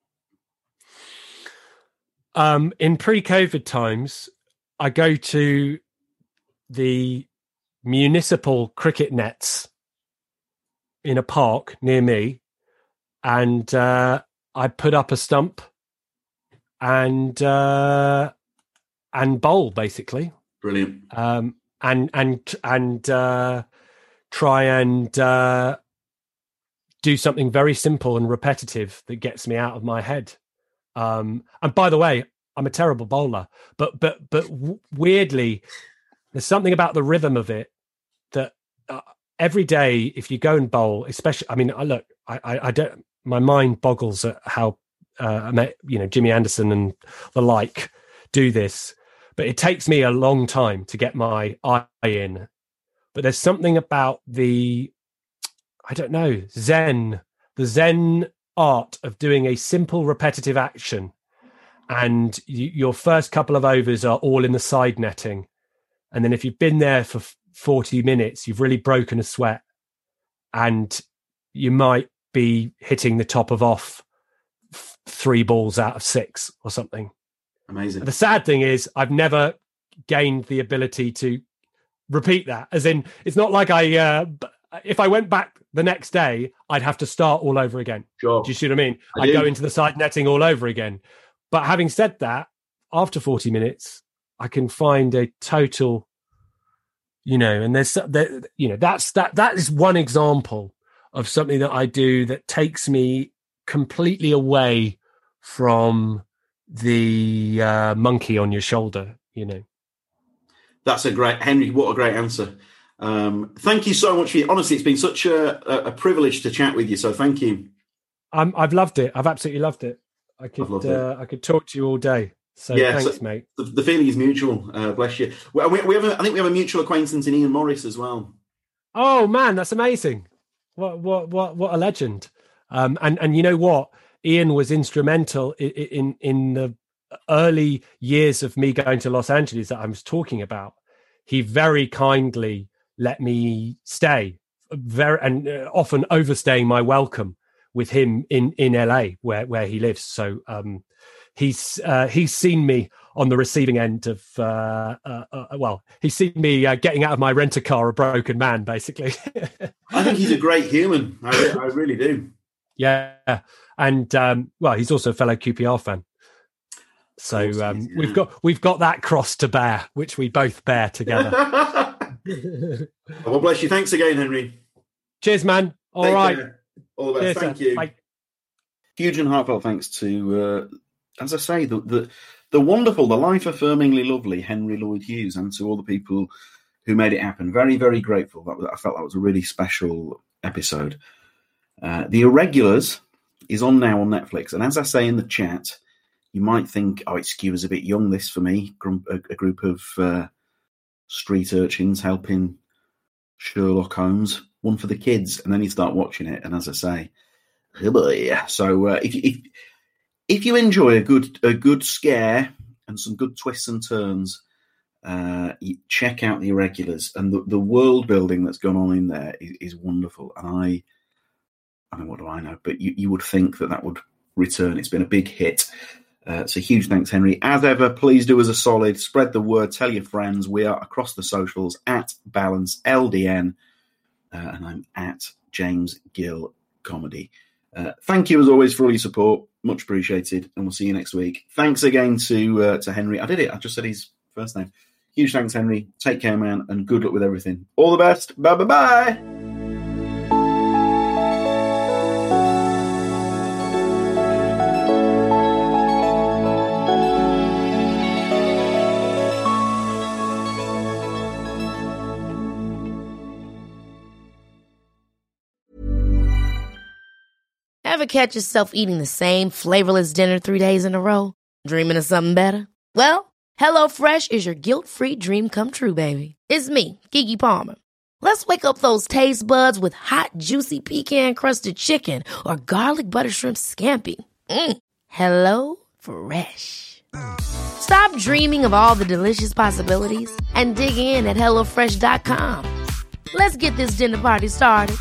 Um, in pre-COVID times, I go to the municipal cricket nets in a park near me, and uh, I put up a stump and uh, and bowl, basically. Brilliant. Um, and and and uh, try and uh, do something very simple and repetitive that gets me out of my head. Um, and by the way, I'm a terrible bowler, but but but w- weirdly, there's something about the rhythm of it that uh, every day, if you go and bowl, especially, I mean, I look, I, I, I don't, my mind boggles at how, uh, you know, Jimmy Anderson and the like do this, but it takes me a long time to get my eye in. But there's something about the, I don't know, Zen, the Zen art of doing a simple repetitive action. And you, your first couple of overs are all in the side netting. And then if you've been there for forty minutes, you've really broken a sweat, and you might be hitting the top of off f- three balls out of six or something. Amazing. The sad thing is I've never gained the ability to repeat that. As in, it's not like I, uh, if I went back the next day, I'd have to start all over again. Sure. Do you see what I mean? I I'd do. go into the side netting all over again. But having said that, after forty minutes, I can find a total, you know, and there's, there, you know, that's, that, that is one example of something that I do that takes me completely away from the uh, monkey on your shoulder, you know. That's a great, Henry, what a great answer. Um, thank you so much for your, honestly, it's been such a, a privilege to chat with you. So thank you. I'm, I've loved it. I've absolutely loved it. I could, uh, I could talk to you all day. So yeah, thanks, so mate. The, the feeling is mutual. Uh, bless you. We, we have, a, I think we have a mutual acquaintance in Ian Morris as well. Oh man, that's amazing! What, what, what, what a legend! Um, and and you know what, Ian was instrumental in, in in the early years of me going to Los Angeles that I was talking about. He very kindly let me stay, very and often overstaying my welcome with him in in L A where where he lives. So. Um, He's uh, he's seen me on the receiving end of uh, uh, uh, well, he's seen me uh, getting out of my rent a car a broken man, basically. I think he's a great human. I, re- I really do. Yeah, and um, well, he's also a fellow Q P R fan. So um, yeah. we've got we've got that cross to bear, which we both bear together. Well, bless you. Thanks again, Henry. Cheers, man. All Take right. Care. All the best. Cheers, Thank sir. you. Bye. Huge and heartfelt thanks to. Uh, As I say, the, the the wonderful, the life-affirmingly lovely Henry Lloyd Hughes, and to all the people who made it happen. Very, very grateful. That was, I felt that was a really special episode. Uh, the Irregulars is on now on Netflix. And as I say in the chat, you might think, oh, it skews a bit young, this for me. A, a group of uh, street urchins helping Sherlock Holmes. One for the kids. And then you start watching it. And as I say, oh boy. So uh, if you... If, If you enjoy a good a good scare and some good twists and turns, uh, you check out The Irregulars, and the, the world building that's gone on in there is, is wonderful. And I, I mean, what do I know? But you, you would think that that would return. It's been a big hit. Uh, so huge thanks, Henry. As ever, please do us a solid. Spread the word. Tell your friends. We are across the socials at Balance L D N, uh, and I'm at James Gill Comedy. Uh, thank you as always for all your support. Much appreciated, and we'll see you next week. Thanks again to uh, to Henry. I did it. I just said his first name. Huge thanks, Henry. Take care, man, and good luck with everything. All the best. Bye, bye, bye. Ever catch yourself eating the same flavorless dinner three days in a row? Dreaming of something better? Well, HelloFresh is your guilt-free dream come true, baby. It's me, Keke Palmer. Let's wake up those taste buds with hot, juicy pecan-crusted chicken or garlic butter shrimp scampi. Mm. Hello Fresh. Stop dreaming of all the delicious possibilities and dig in at hello fresh dot com. Let's get this dinner party started.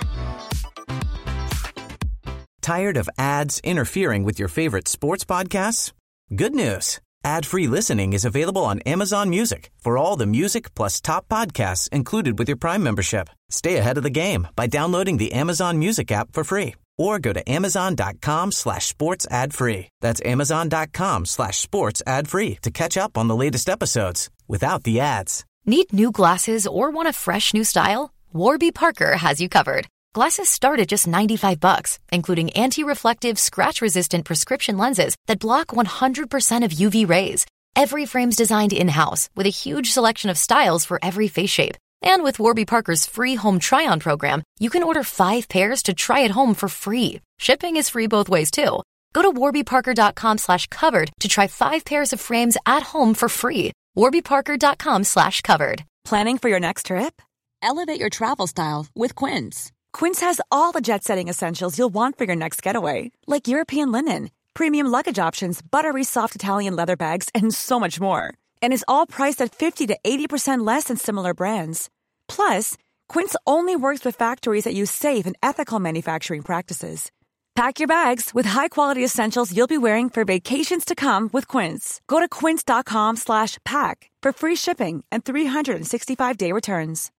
Tired of ads interfering with your favorite sports podcasts? Good news. Ad-free listening is available on Amazon Music for all the music plus top podcasts included with your Prime membership. Stay ahead of the game by downloading the Amazon Music app for free or go to amazon.com slash sports ad free. That's amazon.com slash sports ad free to catch up on the latest episodes without the ads. Need new glasses or want a fresh new style? Warby Parker has you covered. Glasses start at just ninety-five bucks, including anti-reflective, scratch-resistant prescription lenses that block one hundred percent of U V rays. Every frame's designed in-house with a huge selection of styles for every face shape. And with Warby Parker's free home try-on program, you can order five pairs to try at home for free. Shipping is free both ways, too. Go to warbyparker.com slash covered to try five pairs of frames at home for free. warbyparker.com slash covered. Planning for your next trip? Elevate your travel style with Quince. Quince has all the jet-setting essentials you'll want for your next getaway, like European linen, premium luggage options, buttery soft Italian leather bags, and so much more. And is all priced at fifty to eighty percent less than similar brands. Plus, Quince only works with factories that use safe and ethical manufacturing practices. Pack your bags with high-quality essentials you'll be wearing for vacations to come with Quince. Go to quince.com slash pack for free shipping and three sixty-five day returns.